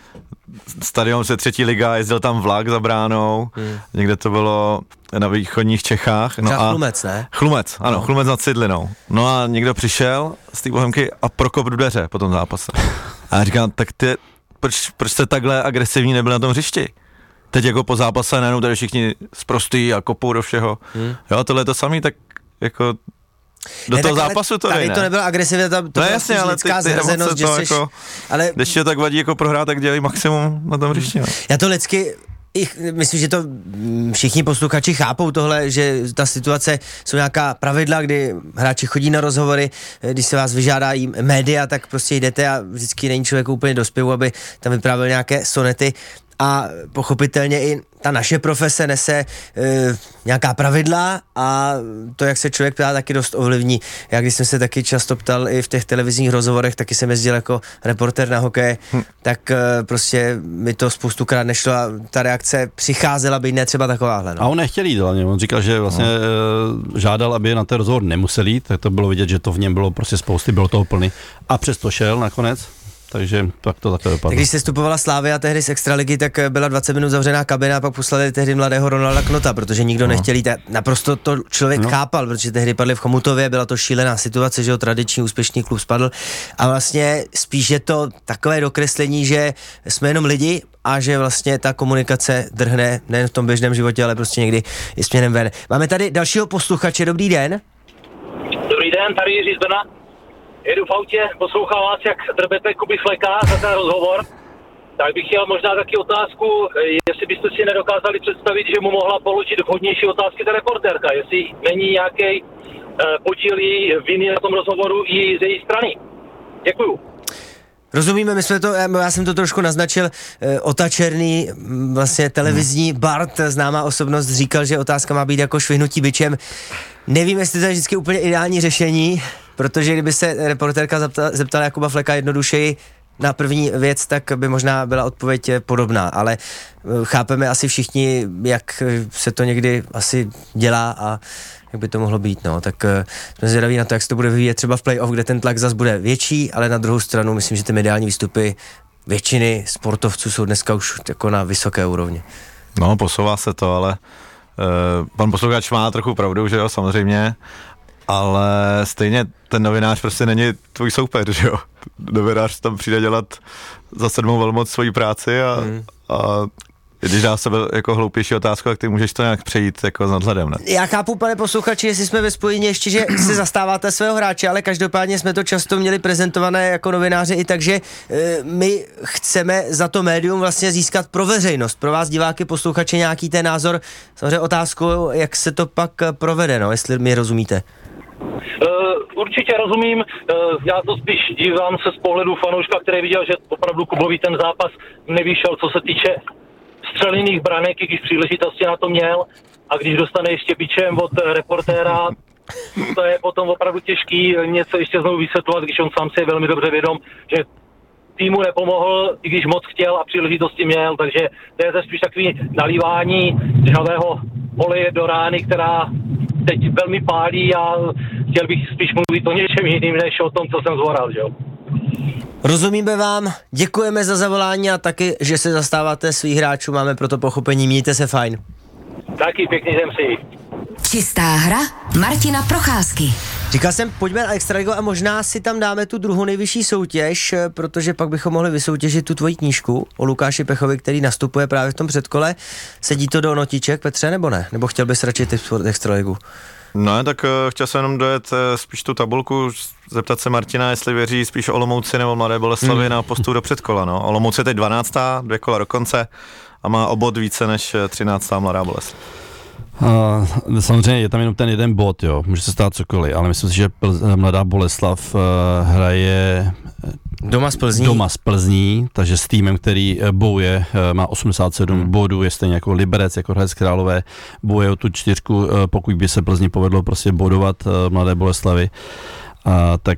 stadion se třetí liga, jezdil tam vlak za bránou, hmm. někde to bylo na východních Čechách.
No a Chlumec, ne?
Chlumec, ano, no. Chlumec nad Cidlinou. No a někdo přišel z té Bohemky a prokop do dveře po tom zápase. A já říkám, tak ty, proč, proč jste takhle agresivní nebyl na tom hřišti? Teď jako po zápase najednou tady všichni zprostý a kopou do všeho. Hmm. Jo, tohle je to samý, tak jako do ne, toho tak, zápasu to
tady
nejde.
to nebyla agresivita, to
no
byla
jasně, ale ty, ty
zhrzenost, že
to
jsi,
jako,
ale
když je tak vadí jako prohrát, tak dělají maximum na tom hřišti. No.
Já to lidsky Ich, myslím, že to všichni posluchači chápou tohle, že ta situace jsou nějaká pravidla, kdy hráči chodí na rozhovory, když se vás vyžádá jim média, tak prostě jdete a vždycky není člověk úplně do zpěvu, aby tam vyprávěl nějaké sonety. A pochopitelně i ta naše profese nese e, nějaká pravidla a to, jak se člověk ptá, taky dost ovlivní. Já když jsem se taky často ptal i v těch televizních rozhovorech, taky jsem jezdil jako reportér na hokej, hm. tak e, prostě mi to spoustukrát nešlo a ta reakce přicházela, byť ne třeba takováhle. No.
A on nechtěl jít, hlavně. On říkal, že vlastně no. e, žádal, aby na ten rozhovor nemusel jít, tak to bylo vidět, že to v něm bylo prostě spousty, bylo toho plný. A přesto šel nakonec. Takže tak to takhle vypadlo.
Tak když se vstupovala Slavia tehdy z extraligy, tak byla dvacet minut zavřená kabina a pak poslali tehdy mladého Ronalda Knota, protože nikdo no. nechtěl jít. Naprosto to člověk no. chápal, protože tehdy padli v Chomutově, byla to šílená situace, že jo, tradiční úspěšný klub spadl a vlastně spíš je to takové dokreslení, že jsme jenom lidi a že vlastně ta komunikace drhne nejen v tom běžném životě, ale prostě někdy i směrem ven. Máme tady dalšího posluchače, dobrý den.
Dobrý den, tady Jiří z Brna. Jedu v autě, poslouchám vás, jak drbete Kuby Fleka za ten rozhovor, tak bych chtěl možná taky otázku, jestli byste si nedokázali představit, že mu mohla položit vhodnější otázky ta reportérka, jestli není nějaký eh, podíl viny na tom rozhovoru i z její strany. Děkuju.
Rozumíme, my jsme to, já jsem to trošku naznačil, Ota Černý, vlastně televizní Bart, známá osobnost, říkal, že otázka má být jako švihnutí bičem. Nevím, jestli to je vždycky úplně ideální řešení, protože kdyby se reportérka zeptala, zeptala Jakuba Fleka jednodušeji na první věc, tak by možná byla odpověď podobná, ale chápeme asi všichni, jak se to někdy asi dělá a jak by to mohlo být, no, tak jsme zvědaví na to, jak se to bude vyvíjet třeba v play-off, kde ten tlak zas bude větší, ale na druhou stranu myslím, že ty mediální výstupy většiny sportovců jsou dneska už jako na vysoké úrovni.
No, posouvá se to, ale uh, pan posluchač má trochu pravdu, že jo, samozřejmě, ale stejně ten novinář prostě není tvůj soupeř, že jo. Novinář tam přijde dělat za sedmou velmoc svoji práci a, hmm. a když dá sebe jako hloupější otázku, tak ty můžeš to nějak přejít jako s nadhledem, ne?
Já chápu, pane posluchači, jestli jsme ve spojení ještě, že se zastáváte svého hráče, ale každopádně jsme to často měli prezentované jako novináři i tak, že e, my chceme za to médium vlastně získat pro veřejnost, pro vás diváky, posluchači nějaký ten názor, samozřejmě otázku, jak se to pak provede, no, jestli mi rozumíte.
Uh, určitě rozumím, uh, já to spíš dívám se z pohledu fanouška, který viděl, že opravdu Kubovi ten zápas nevyšel, co se týče střelených branek, i když příležitosti na to měl, a když dostane ještě bičem od reportéra, to je potom opravdu těžký něco ještě znovu vysvětlovat, když on sám si je velmi dobře vědom, že týmu nepomohl, i když moc chtěl a příležitosti měl, takže to je spíš takový nalívání žhavého oleje do rány, která teď velmi pálí a chtěl bych spíš mluvit o něčem jiným, než o tom, co jsem zvoral, že jo.
Rozumíme vám, děkujeme za zavolání a taky, že se zastáváte svých hráčů, máme proto pochopení, mějte se fajn.
Taky pěkný den si.
Čistá hra Martina Procházky.
Říkal jsem, pojďme na Extraligu a možná si tam dáme tu druhou nejvyšší soutěž, protože pak bychom mohli vysoutěžit tu tvoji knížku o Lukáši Pechovi, který nastupuje právě v tom předkole. Sedí to do notiček, Petře, nebo ne? Nebo chtěl bys radši typ Extraligu?
No, tak uh, chtěl jsem jenom dojet uh, spíš tu tabulku, zeptat se Martina, jestli věří spíš Olomouci nebo Mladé Boleslavi hmm. na postup do předkola. No. Olomouc je teď dvanáctá, dvě kola do konce a má o bod více než třináctá Mladá Boleslav.
Uh, samozřejmě je tam jenom ten jeden bod, jo, může se stát cokoliv, ale myslím si, že Plz, Mladá Boleslav uh, hraje
doma z Plzní.
Doma z Plzní, takže s týmem, který bouje, má osmdesát sedm hmm. bodů, je stejně jako Liberec, jako Hradec Králové, bouje o tu čtyřku, pokud by se Plzni povedlo prostě bodovat Mladé Boleslavy. A, tak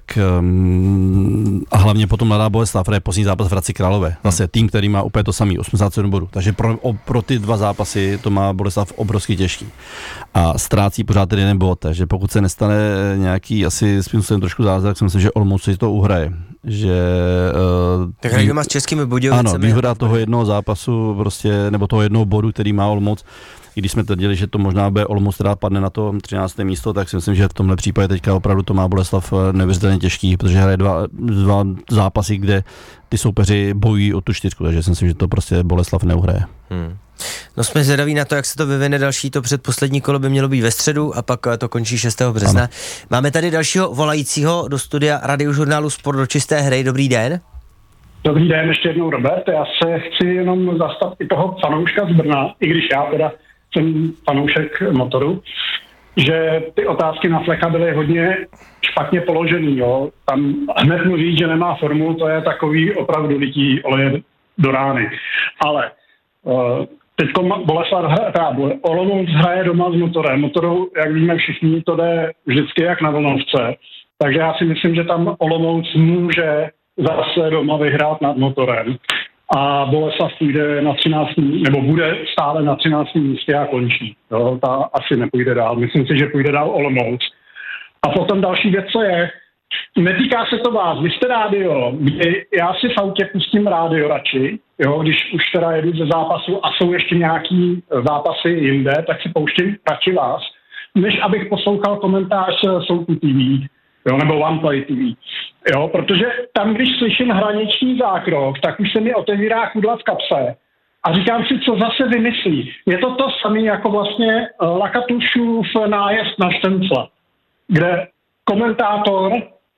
um, a hlavně potom Mladá Boleslav hraje poslední zápas v Hradci Králové. Zase tým, který má úplně to samý, osmdesát sedm bodů. Takže pro, o, pro ty dva zápasy to má Boleslav obrovský těžký. A ztrácí pořád ten jeden bod, takže pokud se nestane nějaký asi způsobem trošku zázrak, si myslím, že Olomouc si to uhraje. Že, uh,
tak hrají doma s Českými Budějovicemi.
Ano, výhoda toho jednoho zápasu, prostě, nebo toho jednoho bodu, který má Olomouc. I když jsme tvrdili, že to možná bude Olomouc, která padne na to třinácté místo, tak si myslím, že v tomhle případě teďka opravdu to má Boleslav neuvěřitelně těžký, protože hraje dva, dva zápasy, kde ty soupeři bojují o tu čtyřku, takže si myslím, že to prostě Boleslav neuhraje. Hmm.
No jsme zvědaví na to, jak se to vyvine další, to předposlední kolo by mělo být ve středu a pak to končí šestého března. Ano. Máme tady dalšího volajícího do studia Radiožurnálu Sport do čisté hry. Dobrý den.
Dobrý den, ještě jednou Robert. Já se chci jenom zastat i toho fanouška z Brna, i když já teda jsem fanoušek motoru, že ty otázky na Flecha byly hodně špatně položený. Jo. Tam hned mu říct, že nemá formu, to je takový opravdu lití oleje do rány. Ale uh, teďko Boleslav hraje, Olomouc hraje doma s motorem. Motorou, jak víme všichni, to jde vždycky jak na vlnovce. Takže já si myslím, že tam Olomouc může zase doma vyhrát nad motorem. A Boleslav půjde na třináctém nebo bude stále na třináctém místě a končí. Jo, ta asi nepůjde dál. Myslím si, že půjde dál Olomouc. A potom další věc, co je, netýká se to vás. Vy jste rádio, kdy já si v autě pustím rádio radši, jo, když už teda jedu ze zápasu a jsou ještě nějaký zápasy jinde, tak si pouštím radši vás, než abych poslouchal komentář Souku T V. Jo, nebo OnePlay T V. Jo, protože tam, když slyším hraniční zákrok, tak už se mi otevírá kudla v kapse a říkám si, co zase vymyslí. Je to to samé jako vlastně Lakatušův nájezd na Štencla, kde komentátor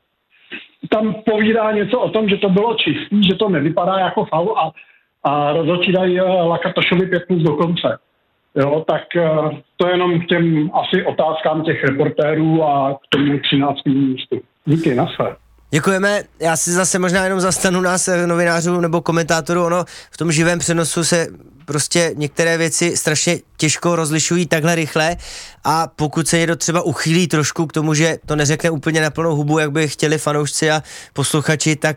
tam povídá něco o tom, že to bylo čistý, že to nevypadá jako faul a, a rozhodčí dají Lakatošovi pět plus do konce. Jo, tak to je jenom k těm asi otázkám těch reportérů a k tomu třináctému místu. Díky, naschle.
Děkujeme, já si zase možná jenom zastanu nás novinářů nebo komentátorů, ono v tom živém přenosu se prostě některé věci strašně těžko rozlišují takhle rychle a pokud se někdo třeba uchýlí trošku k tomu, že to neřekne úplně na plnou hubu, jak by chtěli fanoušci a posluchači, tak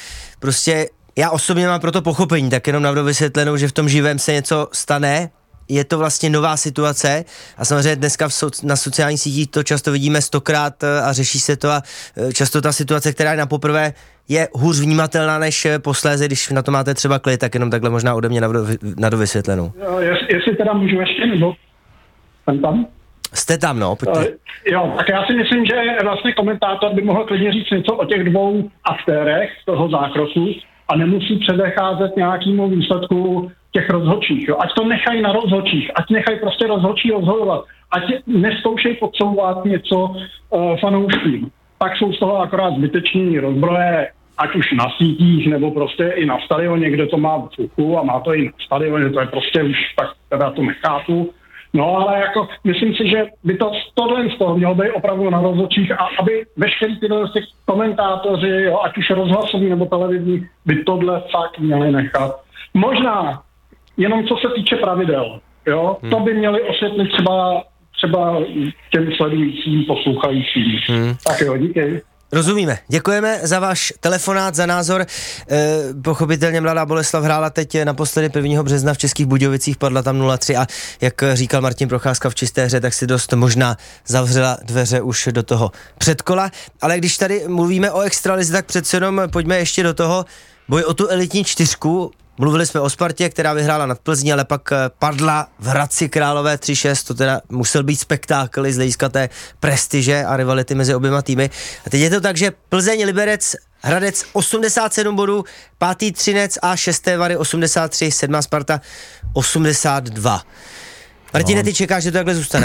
prostě já osobně mám proto pochopení, tak jenom na vysvětlenou, že v tom živém se něco stane. Je to vlastně nová situace a samozřejmě dneska v so- na sociálních sítích to často vidíme stokrát a řeší se to a často ta situace, která je na poprvé, je hůř vnímatelná než posléze, když na to máte třeba klid, tak jenom takhle možná ode mě na, na dovysvětlenou.
Jestli, jestli teda můžu ještě, nebo jsem tam?
Jste tam, no, pojďte. Uh,
jo, tak já si myslím, že vlastně komentátor by mohl klidně říct něco o těch dvou aktérech toho zákroku a nemusí předecházet nějakému výsledku těch rozhodčích, jo. Ať to nechají na rozhodčích, ať nechají prostě rozhodčí rozhodovat, ať neskoušej podsouvat něco uh, fanouškům. Pak jsou z toho akorát zbyteční rozbroje, ať už na sítích, nebo prostě i na stadioně, kde to má v fuku a má to i na stadioně, to je prostě už tak teda to nechápu. No ale jako myslím si, že by to tohle z toho mělo být opravdu na rozhodčích a aby veškerý tyhle těch komentátoři, jo, ať už rozhlasoví nebo televizní, by tohle fakt měli nechat. Možná jenom co se týče pravidel, jo, hmm. to by měli osvětlit třeba, třeba těm sledujícím, poslouchajícím. Hmm. Tak jo, díky.
Rozumíme. Děkujeme za váš telefonát, za názor. E, pochopitelně Mladá Boleslav hrála teď naposledy prvního března v Českých Budějovicích, padla tam nula tři a jak říkal Martin Procházka v čisté hře, tak si dost možná zavřela dveře už do toho předkola. Ale když tady mluvíme o extralize, tak přece jenom pojďme ještě do toho boj o tu elitní čtyřku. Mluvili jsme o Spartě, která vyhrála nad Plzní, ale pak padla v Hradci Králové tři šest, to teda musel být spektákl z hlediska té prestiže a rivality mezi oběma týmy. A teď je to tak, že Plzeň, Liberec, Hradec osmdesát sedm bodů, pátý Třinec a šesté Vary osmdesát tři, sedmá Sparta osmdesát dva. Martine, no. Ty čekáš, že to takhle zůstane?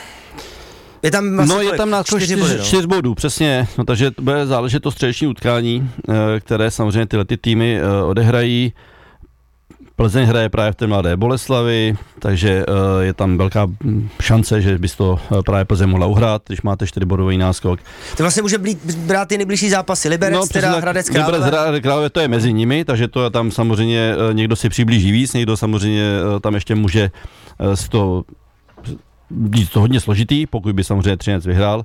Je tam
no je tam na čtyři body, no. čtyři bodů, přesně, no, takže to bude záležet to středeční utkání, které samozřejmě tyhle ty týmy odehrají. Plzeň hraje právě v té Mladé Boleslavi, takže uh, je tam velká šance, že bys to uh, právě Plzeň mohla uhrát, když máte čtyřbodový náskok.
To vlastně může být, brát ty nejbližší zápasy. Liberec, no, teda Hradec Králové.
Liberec, Hradec Králové, to je mezi nimi, takže to tam samozřejmě uh, někdo si přiblíží víc, někdo samozřejmě uh, tam ještě může uh, z toho být to hodně složitý, pokud by samozřejmě Třinec vyhrál.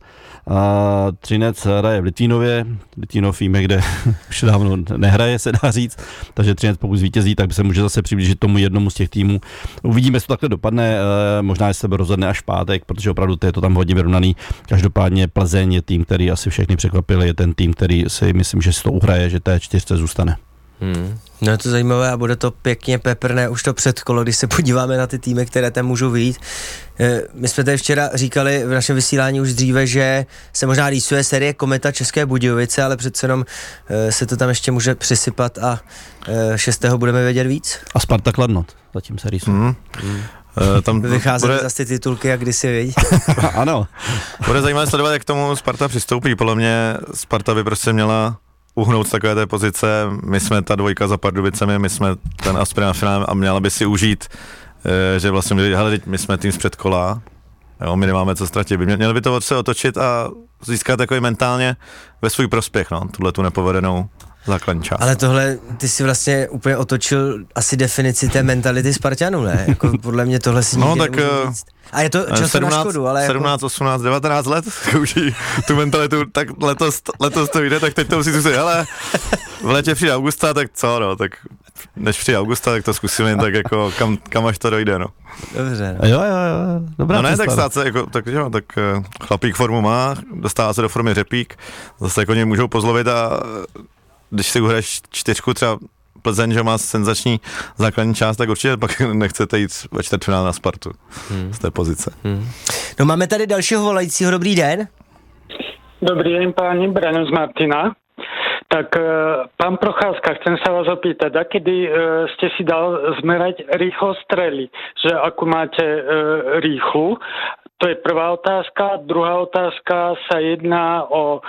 A Třinec hraje v Litvínově, Litvínov víme, kde už dávno nehraje, se dá říct, takže Třinec pokud zvítězí, tak by se může zase přiblížit tomu jednomu z těch týmů. Uvidíme, jestli to takhle dopadne, možná je sebe rozhodne až v pátek, protože opravdu to je to tam hodně vyrovnaný. Každopádně Plzeň je tým, který asi všechny překvapil, je ten tým, který si myslím, že si to uhraje, že té čtyřce zůstane.
Hmm. No je to zajímavé a bude to pěkně peprné už to předkolo, když se podíváme na ty týmy, které tam můžou vyjít. My jsme tady včera říkali v našem vysílání už dříve, že se možná rýsuje série Kometa České Budějovice, ale přece jenom se to tam ještě může přisypat a šestého budeme vědět víc.
A Sparta Kladno, zatím se rýsuje. Hmm.
Hmm. Uh, tam vycházely bude... zase ty titulky, jak kdysi vědí.
Ano. Bude zajímavé sledovat, jak k tomu Sparta přistoupí. Podle mě Sparta by prostě měla uhnout z takové té pozice, my jsme ta dvojka za Pardubicemi, my jsme ten aspirant na finále a měla by si užít, že vlastně měli, hele, my jsme tým z předkola, jo, my nemáme co ztratit, by měli by to se otočit a získat takový mentálně ve svůj prospěch, no, tuhle tu nepovedenou základní část.
Ale tohle, ty si vlastně úplně otočil asi definici té mentality Spartanů, ne? Jako podle mě tohle si nikdy
no, tak,
nemůžu říct. A je to často na škodu, ale
sedmnáct,
jako...
osmnáct, devatenáct let, už tu mentalitu, tak letos, letos to jde, tak teď to musí zkusit, hele, v létě přijde Augusta, tak co, no, tak než přijde Augusta, tak to zkusíme tak jako kam, kam až to dojde, no.
Dobře, no.
Jo, jo, jo, dobrá.
No ne, tak stát se, jako, tak jo, tak chlapík formu má, dostává se do formy řepík, zase jako něj můžou pozlovit a když si uhraješ čtyřku třeba Plzeň, že má senzační základní část, tak určitě pak nechcete jít ve čtvrtfinále na Spartu hmm. z té pozice. Hmm.
No máme tady dalšího volajícího, dobrý den.
Dobrý den, páni, Braňo z Martina. Tak pán Procházka, chcem sa vás opýtať, a kedy ste si dal zmerať rýchlosť strely, že akú máte rýchlu? To je prvá otázka. Druhá otázka sa jedná o e,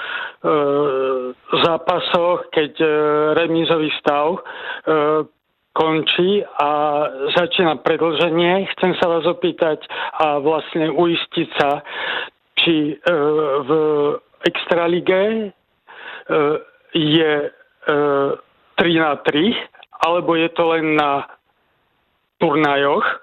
zápasoch, keď e, remízový stav e, končí a začína predĺženie. Chcem sa vás opýtať a vlastne uistiť sa, či e, v Extralige e, je e, tri na tri, alebo je to len na turnajoch.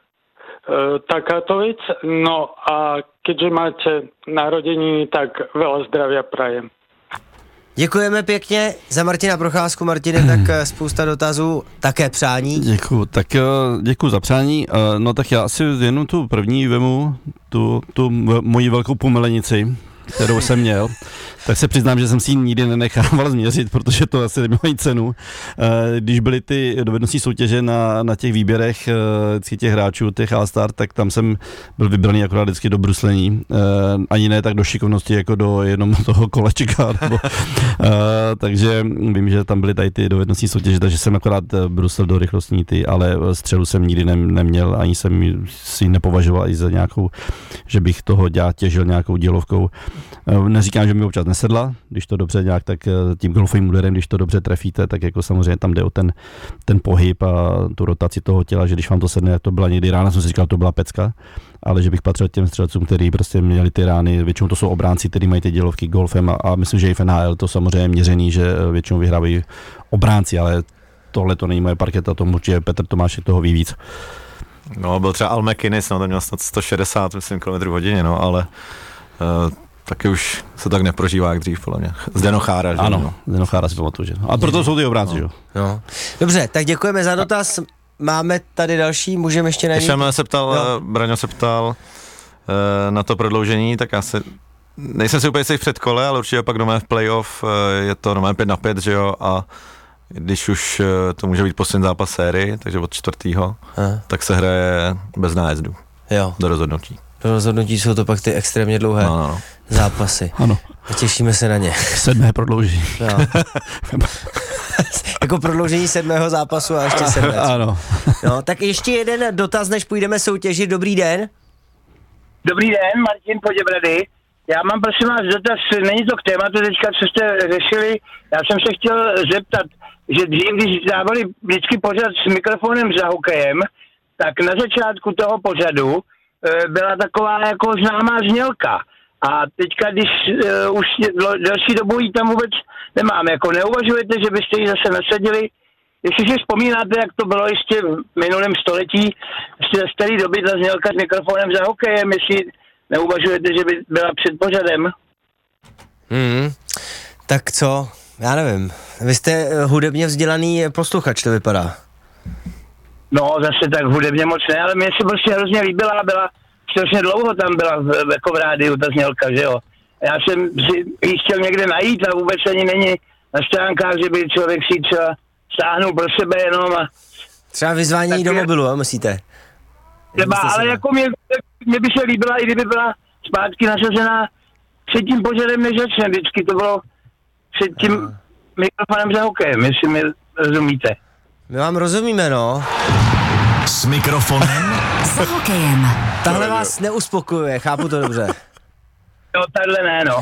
Takáto vec. No a keďže máte narodeniny, tak veľa zdravia prajem.
Děkujeme pěkně za Martina Procházku. Martine, tak spousta dotazů, také přání.
Děkuju, tak děkuju za přání. No tak já asi jenom tu první vemu, tu, tu moji velkou pomelenici, kterou jsem měl, tak se přiznám, že jsem si ji nikdy nenechával změřit, protože to asi nemají cenu. Když byly ty dovednostní soutěže na, na těch výběrech těch hráčů, těch All-Star, tak tam jsem byl vybraný akorát vždycky do bruslení. Ani ne tak do šikovnosti, jako do jenom toho kolečka. Nebo, takže vím, že tam byly tady ty dovednostní soutěže, takže jsem akorát bruslil do rychlostní ty, ale střelu jsem nikdy ne, neměl, ani jsem si nepovažoval i za nějakou, že bych toho dělal, těžil nějakou dílovkou. Neříkám, že mi občas nesedla, když to dobře nějak, tak tím golfovým úderem, když to dobře trefíte, tak jako samozřejmě tam jde o ten, ten pohyb a tu rotaci toho těla, že když vám to sedne, jak to byla někdy rána, jsem si říkal, to byla pecka, ale že bych patřil těm střelcům, kteří prostě měli ty rány, většinou to jsou obránci, kteří mají ty dělovky golfem a, a myslím, že i v N H L to samozřejmě měřený, že většinou vyhrávají obránci, ale tohle to není moje parketa, tomu určitě Petr Tomášek toho ví víc.
No, byl třeba Al McInnes, no, ten měl snad sto šedesát, myslím, kilometrů v hodině, no, ale uh, taky už se tak neprožívá jak dřív, podle mě. Zdeno Chára, že?
Ano, Zdeno Chára si pamatuju, že? A proto jsou ty obránci, no.
že? No. Dobře, tak děkujeme za dotaz. Máme tady další, můžeme ještě najít.
Ještě se ptal, no. Braňo se ptal uh, na to prodloužení, tak já se, nejsem si úplně jistý v předkole, ale určitě pak doma v playoff uh, je to doma pět na pět, že jo, a když už uh, to může být poslední zápas série, takže od čtvrtýho, Aha. tak se hraje bez nájezdu
jo.
do rozhodnutí.
Do rozhodnutí jsou to pak ty extrémně dlouhé no, no, no. zápasy.
Ano.
A těšíme se na ně.
Sedmé prodloužení.
No. Jako prodloužení sedmého zápasu a ještě sedmé.
Ano.
No, tak ještě jeden dotaz, než půjdeme soutěžit. Dobrý den.
Dobrý den, Martin Poděbrady. Já mám prosím vás dotaz, není to k tématu teďka, co jste řešili. Já jsem se chtěl zeptat, že dřív, když dávali vždycky pořad s mikrofonem za hokejem, tak na začátku toho pořadu e, byla taková jako známá znělka. A teďka, když e, už další dobu ji tam vůbec nemám, jako neuvažujete, že byste ji zase nasadili? Jestli si vzpomínáte, jak to bylo ještě v minulém století, ještě z té doby ta znělka s mikrofonem za hokejem, jestli neuvažujete, že by byla před pořadem?
Hmm, tak co? Já nevím. Vy jste hudebně vzdělaný posluchač, to vypadá.
No, zase tak hudebně moc ne, ale mě se prostě hrozně líbila, byla strašně dlouho tam byla v, jako v rádiu ta znělka, že jo. Já jsem si ji chtěl někde najít a vůbec ani není na stránkách, že by člověk si třeba stáhnul pro sebe jenom a...
Třeba vyzvání tak do je, mobilu, jo, musíte?
Třeba, ale se... jako mě, mě by se líbila, i kdyby byla zpátky nasazená před tím pořadem, než začne, vždycky to bylo před tím Aha. mikrofonem za hokejem, jestli mi rozumíte.
My vám rozumíme, no.
S mikrofonem
za hokejem.
Tahle vás neuspokojuje, chápu to dobře.
No, tahle ne, no.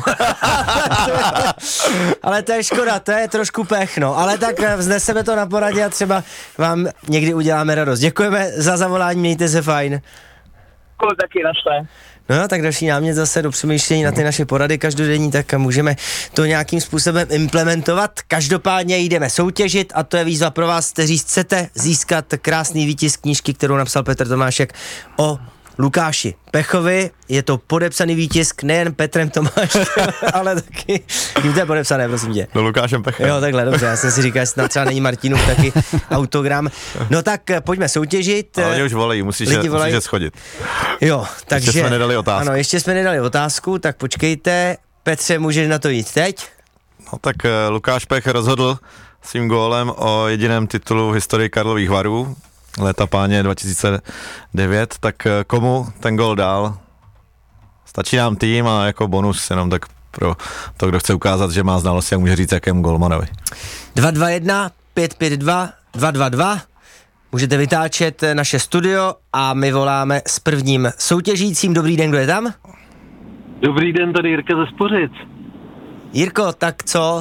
Ale to je škoda, to je trošku pech, no. Ale tak vzneseme to na poradě a třeba vám někdy uděláme radost. Děkujeme za zavolání, mějte se fajn.
Děkuji taky, našle.
No, tak další námět zase do přemýšlení na ty naše porady každodenní, tak můžeme to nějakým způsobem implementovat. Každopádně jdeme soutěžit a to je výzva pro vás, kteří chcete získat krásný výtisk knížky, kterou napsal Petr Tomášek o Lukáši Pechovi. Je to podepsaný výtisk nejen Petrem Tomáškem, ale taky... Kým to je podepsané, prosím tě?
No Lukášem Pechem.
Jo, takhle, dobře, já jsem si říkal, jestli třeba není Martinův taky autogram. No tak pojďme soutěžit.
Ale oni už volají, musíš, je, musíš je schodit.
Jo, takže...
Ještě jsme nedali otázku.
Ano, ještě jsme nedali otázku, tak počkejte. Petře, můžeš na to jít teď?
No tak uh, Lukáš Pech rozhodl svým gólem o jediném titulu v historii Karlových Varů. Léta páně dva tisíce devět, tak komu ten gól dál? Stačí nám tým a jako bonus jenom tak pro to, kdo chce ukázat, že má znalosti, jak může říct, jakému golmanovi.
dva dva jedna pět pět dva dva dva dva Můžete vytáčet naše studio a my voláme s prvním soutěžícím. Dobrý den, kdo je tam?
Dobrý den, tady Jirka ze Spořic.
Jirko, tak co?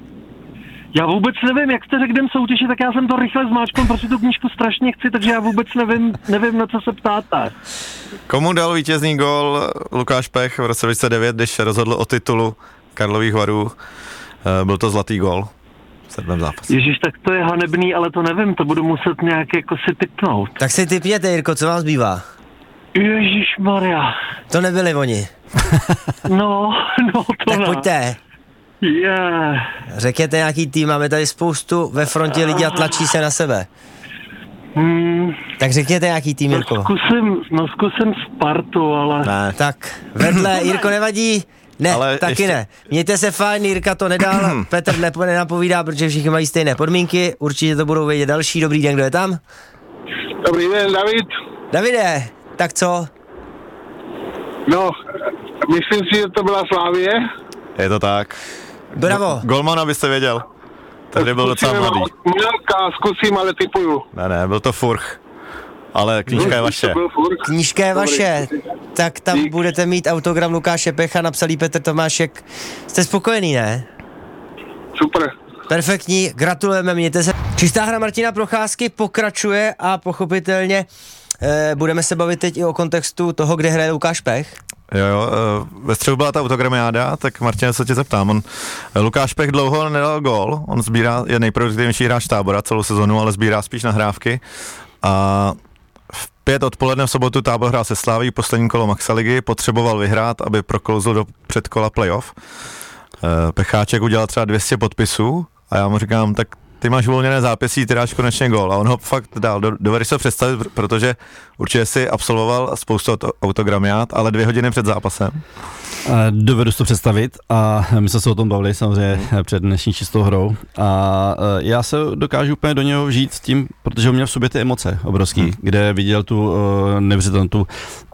Já vůbec nevím, jak jste řekl, jdem soutěžit, tak já jsem to rychle zmáčkl, protože tu knížku strašně chci, takže já vůbec nevím, nevím, na co se ptáte.
Komu dal vítězný gól Lukáš Pech v roce dva tisíce devět, když rozhodl o titulu Karlových Varů? Byl to zlatý gól v sedmém zápase.
Ježíš, tak to je hanebný, ale to nevím, to budu muset nějak jako si tipnout.
Tak si tipněte, Jirko, co vám zbývá?
Ježíšmarja.
To nebyli oni.
No, no to
tak
ne.
pojďte.
Yeah.
Řekněte nějaký tým, máme tady spoustu ve frontě lidí a tlačí se na sebe.
Hmm.
Tak řekněte nějaký tým, Jirko.
No zkusím, no zkusím Spartu, ale...
Ne. Tak vedle, Jirko, nevadí? Ne, ale taky ještě... ne. Mějte se fajn, Jirka to nedal, Petr nepo, nenapovídá, protože všichni mají stejné podmínky, určitě to budou vědět další. Dobrý den, kdo je tam?
Dobrý den, David.
Davide, tak co?
No, myslím si, že to byla Slávie.
Je to tak.
Bravo.
Golmana byste věděl. Tady byl docela mladý.
Mělka, zkusím, ale typuju.
Ne, ne, byl to Furch. Ale knížka je vaše.
Knížka je vaše. Tak tam Dík. Budete mít autogram Lukáše Pecha, napsalý Petr Tomášek. Jste spokojený, ne?
Super.
Perfektní, gratulujeme, mějte se. Čistá hra Martina Procházky pokračuje a pochopitelně eh, budeme se bavit teď i o kontextu toho, kde hraje Lukáš Pech.
Jo, jo, ve středu byla ta autogramiáda, tak Martin, se tě zeptám, on, Lukáš Pech dlouho nedal gól, on sbírá, je nejproduktivnější hráč Tábora celou sezonu, ale sbírá spíš nahrávky a v pět odpoledne v sobotu Tábor hrál se Sláví, poslední kolo Maxaligy, potřeboval vyhrát, aby proklouzl do předkola playoff. Pecháček udělal třeba dvě stě podpisů a já mu říkám, tak ty máš uvolněné zápěstí, ty dáš konečně gól. A on ho fakt dal. Dovedeš se představit, protože určitě si absolvoval spoustu autogramiát, ale dvě hodiny před zápasem.
Dovedu si to představit a my jsme se o tom bavili samozřejmě před dnešní čistou hrou a já se dokážu úplně do něho vžít s tím, protože on měl v sobě ty emoce obrovský, hmm. kde viděl tu uh, nevřitelnou tu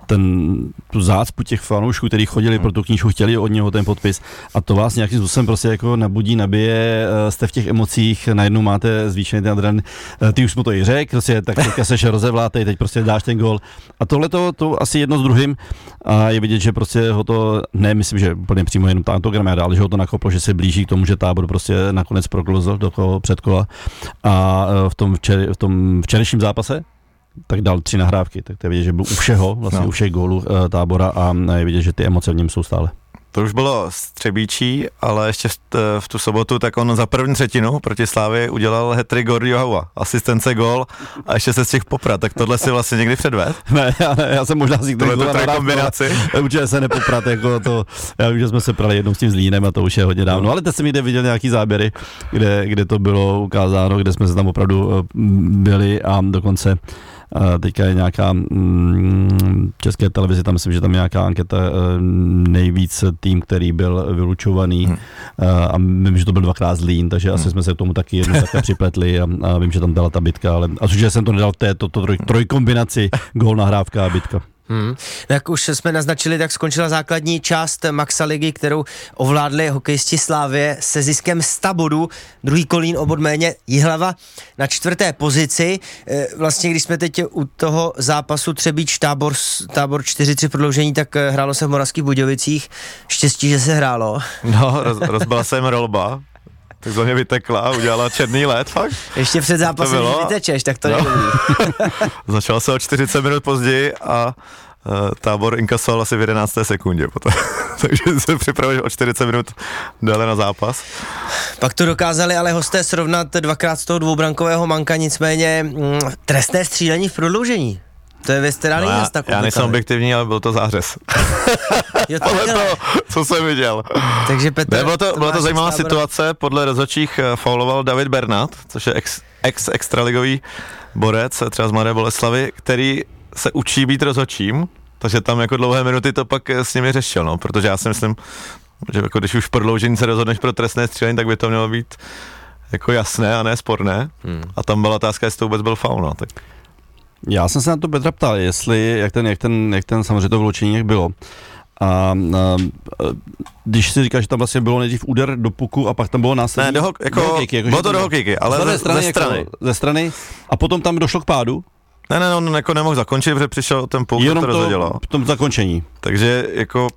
ten, tu zácpu těch fanoušků, kteří chodili hmm. pro tu knížku, chtěli od něho ten podpis a to vás nějakým způsobem prostě jako nabudí, nabije, jste v těch emocích, najednou máte zvýšený ten adrenalin, ty už mu to i řekl, prostě, tak teďka seš rozevlátej, teď prostě dáš ten gól a tohle to, to asi jedno s druhým a je vidět, že prostě ho to, ne myslím, že úplně přímo jenom autogram, ale že ho to nakoplo, že se blíží k tomu, že Tábor prostě nakonec prokluzl do toho předkola a v tom, včer, v tom včerejším zápase tak dal tři nahrávky, tak to je vidět, že byl u všeho, vlastně no. u všech gólů e, Tábora a je vidět, že ty emoce v něm jsou stále.
To už bylo Střebíčí, ale ještě v, v tu sobotu, tak on za první třetinu proti Slávii udělal hat-trick Gordy Johaua, asistence, gól a ještě se z těch poprat, tak tohle si vlastně někdy předved?
Ne, já, ne, já jsem možná si
tohle to tady kombinaci.
Určitě se nepoprat, jako to, já vím, že jsme se prali jednou s tím Zlínem a to už je hodně dávno, no. ale teď jsem jde viděl nějaký záběry, kde, kde to bylo ukázáno, kde jsme se tam opravdu byli a dokonce Uh, teďka je nějaká mm, české televizi, tam myslím, že tam je nějaká anketa uh, nejvíc tým, který byl vylučovaný hmm. uh, a vím, že to byl dvakrát Zlín, takže hmm. asi jsme se k tomu taky jednou také připletli a, a vím, že tam byla ta bitka, ale a že jsem to nedal v této to, to, trojkombinaci gól, nahrávka a bitka.
Hmm. Jak už jsme naznačili, tak skončila základní část Maxa ligy, kterou ovládli hokejisti Slávie se ziskem sto bodů. Druhý Kolín o bod méně, Jihlava na čtvrté pozici. Vlastně když jsme teď u toho zápasu Třebíč Tábor, tábor čtyři tři prodloužení, tak hrálo se v Moravských Budějovicích. Štěstí, že se hrálo.
No, roz, rozbila se jim rolba. Tak za mě vytekla a udělala černý led, fakt.
Ještě před zápasem vytečeš, tak to no. neumí.
Začal se o čtyřicet minut později a uh, Tábor inkasoval asi v jedenácté sekundě potom. Takže se připravil o čtyřicet minut déle na zápas.
Pak to dokázali ale hosté srovnat dvakrát z toho dvoubrankového manka, nicméně mm, trestné střílení v prodloužení. To je věc, která není zas tak
Já nejsem objektivní, ale byl to zářez.
Jo, to
ale to, co jsem viděl.
Takže Petr,
ne, bylo to,
to
byla to zajímavá
Tábor...
situace, podle rozhodčích fauloval David Bernat, což je ex, ex extraligový borec, třeba z Mladé Boleslavy, který se učí být rozhodčím, takže tam jako dlouhé minuty to pak s nimi řešil, no, protože já si myslím, že jako když už v prodloužení se rozhodneš pro trestné střílení, tak by to mělo být jako jasné a ne sporné. Hmm. A tam byla otázka, jestli to vůbec byl faul, no, tak...
Já jsem se na to Petra ptal, jestli, jak ten, jak ten, jak ten samozřejmě to vyloučení jak bylo. A, a když si říkáš, že tam vlastně bylo nejdřív úder do puku a pak tam bylo následně...
Ne, do, ho, jako, do hokejky, jako, bylo to do hokejky, ale ze, ze strany. Ze strany.
Jako, ze strany. A potom tam došlo k pádu.
Ne, ne, on jako nemohl zakončit, protože přišel ten puk,
jenom
to rozhodilo.
V tom zakončení.
Takže jako,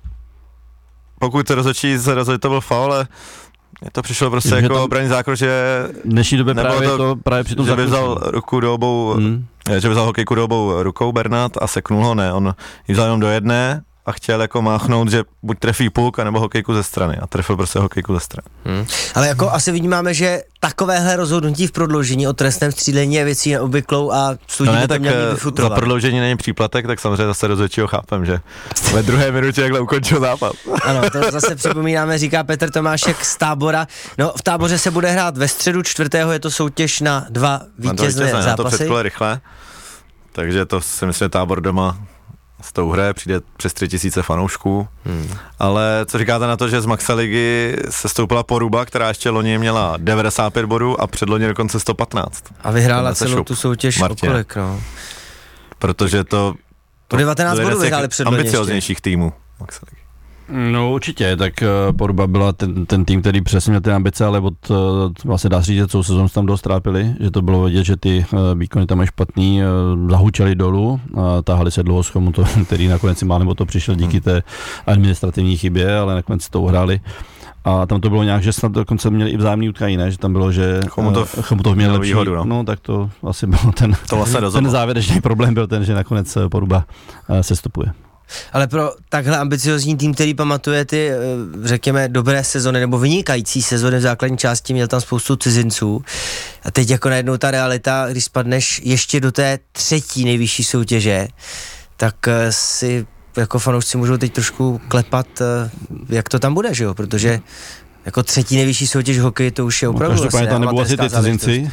pokud se rozhodčí, se rozhodí, to byl faul, ale mně to přišlo prostě že jako obraný zákroč, že...
V dnešní době právě to, to právě při tom
že by vzal ruku do obou, hmm. že by vzal hokejku do obou rukou Bernat a seknul ho, ne, on ji vzal jenom do jedné a chtěl jako máchnout, že buď trefí puk, anebo hokejku ze strany a trefil prostě hokejku ze strany.
Hmm. Ale jako asi vnímáme, že takovéhle rozhodnutí v prodloužení o trestném střílení je věcí neobvyklou a studí
no ne,
by to měl
za prodloužení není příplatek, tak samozřejmě zase rozhodčího chápem, že ve druhé minutě jakhle ukončil zápas.
Ano, to zase připomínáme, říká Petr Tomášek z Tábora. No, v Táboře se bude hrát ve středu čtvrtého, je to soutěž na dva vítězné zápasy. Na to
předkole rychle, takže to si myslím, že Tábor doma z tou hře přijde přes tři tisíce fanoušků, hmm. ale co říkáte na to, že z Maxa ligy se stoupila Poruba, která ještě loni měla devadesát pět bodů a předloni dokonce sto patnáct.
A vyhrála celou šup. Tu soutěž o kolik, no?
Protože to,
to devatenáct bodů vyhráli předloni
ambicioznějších týmů Maxa ligy.
No určitě, tak uh, Poruba byla ten, ten tým, který přesně měl ty ambice, ale od uh, vlastně dá se říct, že celou sezónu tam dost trápili, že to bylo vidět, že ty uh, výkony tam je špatný, uh, zahučeli dolů, uh, táhali se dlouho s chomutou, který nakonec si málem o to přišel díky té administrativní chybě, ale nakonec to uhráli. A tam to bylo nějak, že snad dokonce měli i vzájemný utkání, ne? Že tam bylo, že
Chomutov,
uh, Chomutov měl lepší
výhodu, no.
no tak to asi byl ten,
to vlastně
ten závěrečný problém byl ten, že nakonec Poruba uh, sestupuje.
Ale pro takhle ambiciozní tým, který pamatuje ty, řekněme, dobré sezony nebo vynikající sezony v základní části, měl tam spoustu cizinců. A teď jako najednou ta realita, když spadneš ještě do té třetí nejvyšší soutěže, tak si jako fanoušci můžou teď trošku klepat, jak to tam bude, že jo? Protože jako třetí nejvyšší soutěž hokej, to už je opravdu
no, asi tam nebudou asi ty cizinci,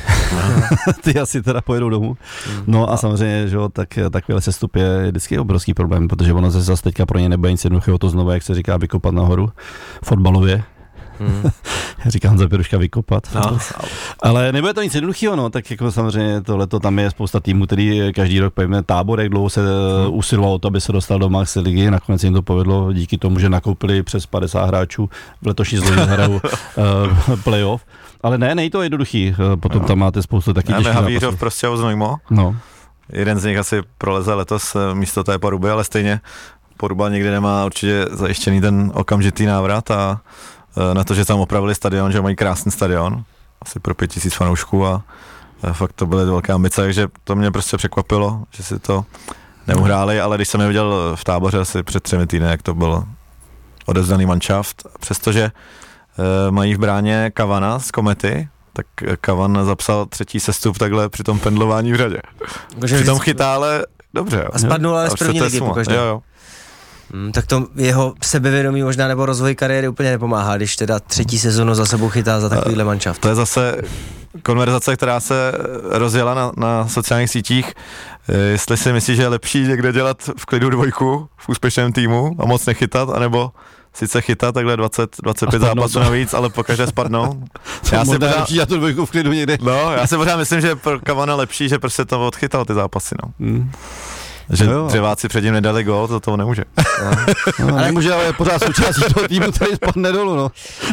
ty asi teda pojedou domů. No a samozřejmě, že jo, tak takovýhle sestup je vždycky obrovský problém, protože ono se zase teďka pro ně nebude nic jednoduchého to znovu, jak se říká, vykopat nahoru fotbalově. Hmm. Říkám za Piruška vykopat. No. Ale nebude to nic jednoduchého, no, tak jako samozřejmě tohleto tam je spousta týmů, který každý rok pojíme Tábor, jak dlouho se hmm. usiloval o to, aby se dostal do Max ligy, nakonec jim to povedlo díky tomu, že nakoupili přes padesát hráčů v letošní sezóně hrajou uh, playoff. Ale ne, nej to jednoduchý, potom no. tam máte spoustu taky těžkých zápasů.
Havířov prostě ho Znojmo.
No.
Jeden z nich asi proleze letos místo té Poruby, ale stejně Poruba nikdy nemá určitě zajištěný ten okamžitý návrat a na to, že tam opravili stadion, že mají krásný stadion, asi pro pět tisíc fanoušků a fakt to byly velké ambice, takže to mě prostě překvapilo, že si to neuhráli, ale když jsem je viděl v Táboře asi před třemi týdny, jak to byl odevzdaný manšaft, přestože mají v bráně Kavana z Komety, tak Kavan zapsal třetí sestup takhle při tom pendlování v řadě. Při tom chytá, ale dobře. Jo.
A spadnul ale z první ligy pokaždé. Jo, jo. Hmm, tak to jeho sebevědomí možná nebo rozvoj kariéry úplně nepomáhá, když teda třetí sezonu za sebou chytá za takovýhle manšaft.
To je zase konverzace, která se rozjela na, na sociálních sítích. Jestli si myslíš, že je lepší někde dělat v klidu dvojku v úspěšném týmu a moc nechytat, anebo sice chytat takhle dvacet, dvacet pět zápasů navíc, ale pokaždé spadnou.
Já si pořád, lepší, já tu dvojku v klidu někde.
No, já si pořád myslím, že pro Kavana lepší, že prostě to odchytal ty zápasy, no. Hmm. Že no dřeváci předtím nedali gól, to toho nemůže.
No, no, ale nemůže, ale je pořád součástí toho týmu, který spadne dolů, no.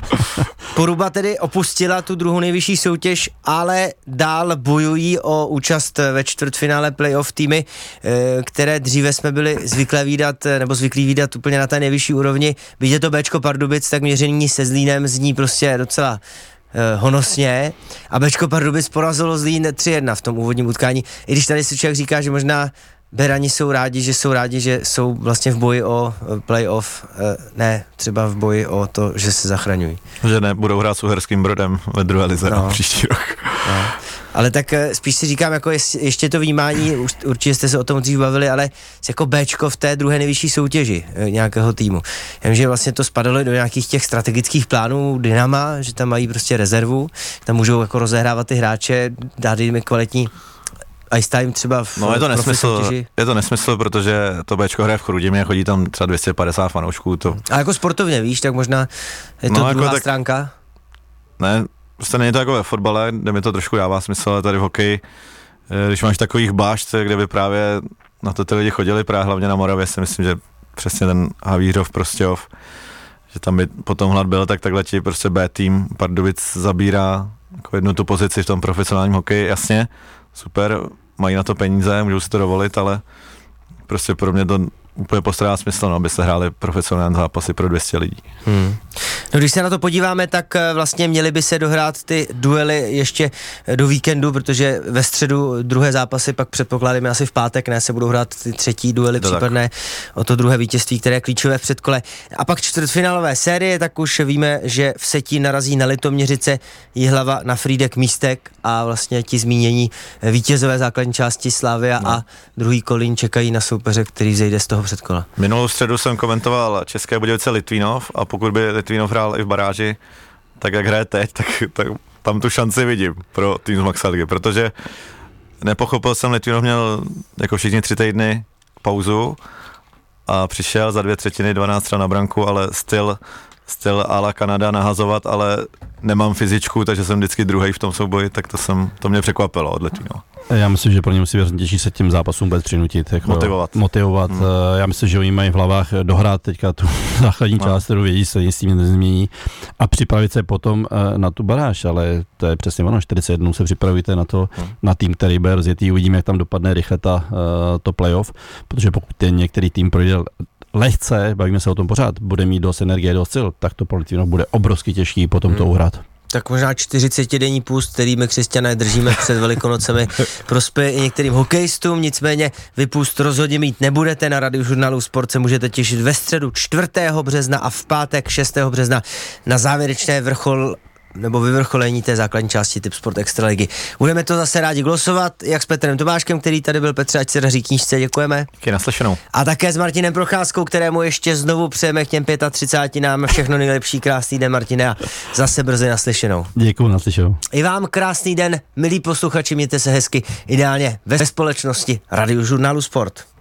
Poruba tedy opustila tu druhou nejvyšší soutěž, ale dál bojují o účast ve čtvrtfinále playoff týmy, které dříve jsme byli zvyklí vídat, nebo zvyklí vídat úplně na té nejvyšší úrovni. Byť je to Béčko Pardubic, tak měření se Zlínem zní prostě docela honosně a Béčko Pardubic porazilo Zlín tři jedna v tom úvodním utkání. I když tady si člověk říká, že možná Berani jsou rádi, že jsou rádi, že jsou vlastně v boji o playoff, ne, třeba v boji o to, že se zachraňují.
Že ne, budou hrát s Uherským Brodem ve druhé lize no. příští rok.
No. Ale tak spíš si říkám, jako ještě to vnímání, určitě jste se o tom dřív bavili, ale jako Béčko v té druhé nejvyšší soutěži nějakého týmu. Já vím, že vlastně to spadalo do nějakých těch strategických plánů Dynama, že tam mají prostě rezervu, tam můžou jako rozehrávat ty hráče, dát jim kvalitní ice time třeba v
No je to nesmysl, je to nesmysl, protože to Béčko hraje v Chrudimě, chodí tam třeba dvě stě padesát fanoušků. To...
A jako sportovně, víš, tak možná je to no, druhá jako tak... stránka?
Ne, prostě není to jako ve fotbale, kde mi to trošku dává smysl, ale tady v hokeji, když máš takových bášt, kde by právě na to ty lidi chodili, právě hlavně na Moravě, si myslím, že přesně ten Havířov, Prostějov, že tam by potom hlad byl, tak takhle ti prostě B tým Pardubic zabírá jako jednu tu pozici v tom profesionálním hokeji, jasně, super, mají na to peníze, můžou si to dovolit, ale prostě pro mě to úplně postrádá smysl, no, aby se hráli profesionální zápasy pro dvě stě lidí. Hmm.
No když se na to podíváme, tak vlastně měly by se dohrát ty duely ještě do víkendu, protože ve středu druhé zápasy pak předpokládáme asi v pátek, ne, se budou hrát ty třetí duely to případné tak. O to druhé vítězství, které je klíčové v předkole. A pak čtvrtfinálové série, tak už víme, že v Setí narazí na Litoměřice, Jihlava na Frýdek Místek a vlastně ti zmínění vítězové základní části Slavia no. a druhý Kolín čekají na soupeře, který vzejde z toho předkola.
Minulou středu jsem komentoval České Budějovice Litvínov a pokud by Litvínov hrál i v baráži, tak jak hraje teď, tak, tak tam tu šanci vidím pro tým z Maxa ligy, protože nepochopil jsem, Litvínov měl jako všichni tři týdny pauzu a přišel za dvě třetiny dvanáct stran na branku, ale styl, styl a la Kanada nahazovat, ale nemám fyzičku, takže jsem vždycky druhý v tom souboji, tak to, jsem, to mě překvapilo od Litvínova.
Já myslím, že pro ně musí hrozně těžší se tím zápasům vůbec přinutit. Jako
motivovat.
Motivovat. Hmm. Já myslím, že oni mají v hlavách dohrát teďka tu základní část, kterou vědí, se nic s tím nezmění a připravit se potom na tu baráž, ale to je přesně ono, čtyřicet jedna se připravíte na to, hmm. na tým, který bude rozjetý, uvidíme, jak tam dopadne rychle ta, to playoff, protože pokud ten některý tým projde lehce, bavíme se o tom pořád, bude mít dost energie, dost sil, tak to pro Litvínov bude obrovsky těžký potom hmm. to uhrát.
Tak možná čtyřicetidenní půst, který my křesťané držíme před Velikonocemi, prospěje i některým hokejistům, nicméně vy půst rozhodně mít nebudete. Na Radiožurnálu Sport se můžete těšit ve středu čtvrtého března a v pátek šestého března na závěrečné vrchol nebo vyvrcholení té základní části Tipsport Extraligy. Budeme to zase rádi glosovat, jak s Petrem Tomáškem, který tady byl. Petře, ať se daří knížce, děkujeme.
Díky, naslyšenou.
A také s Martinem Procházkou, kterému ještě znovu přejeme k těm třiceti pěti nám všechno nejlepší, krásný den, Martine, a zase brzy naslyšenou.
Děkuju, naslyšenou.
I vám krásný den, milí posluchači, mějte se hezky, ideálně ve společnosti Radiožurnálu Sport.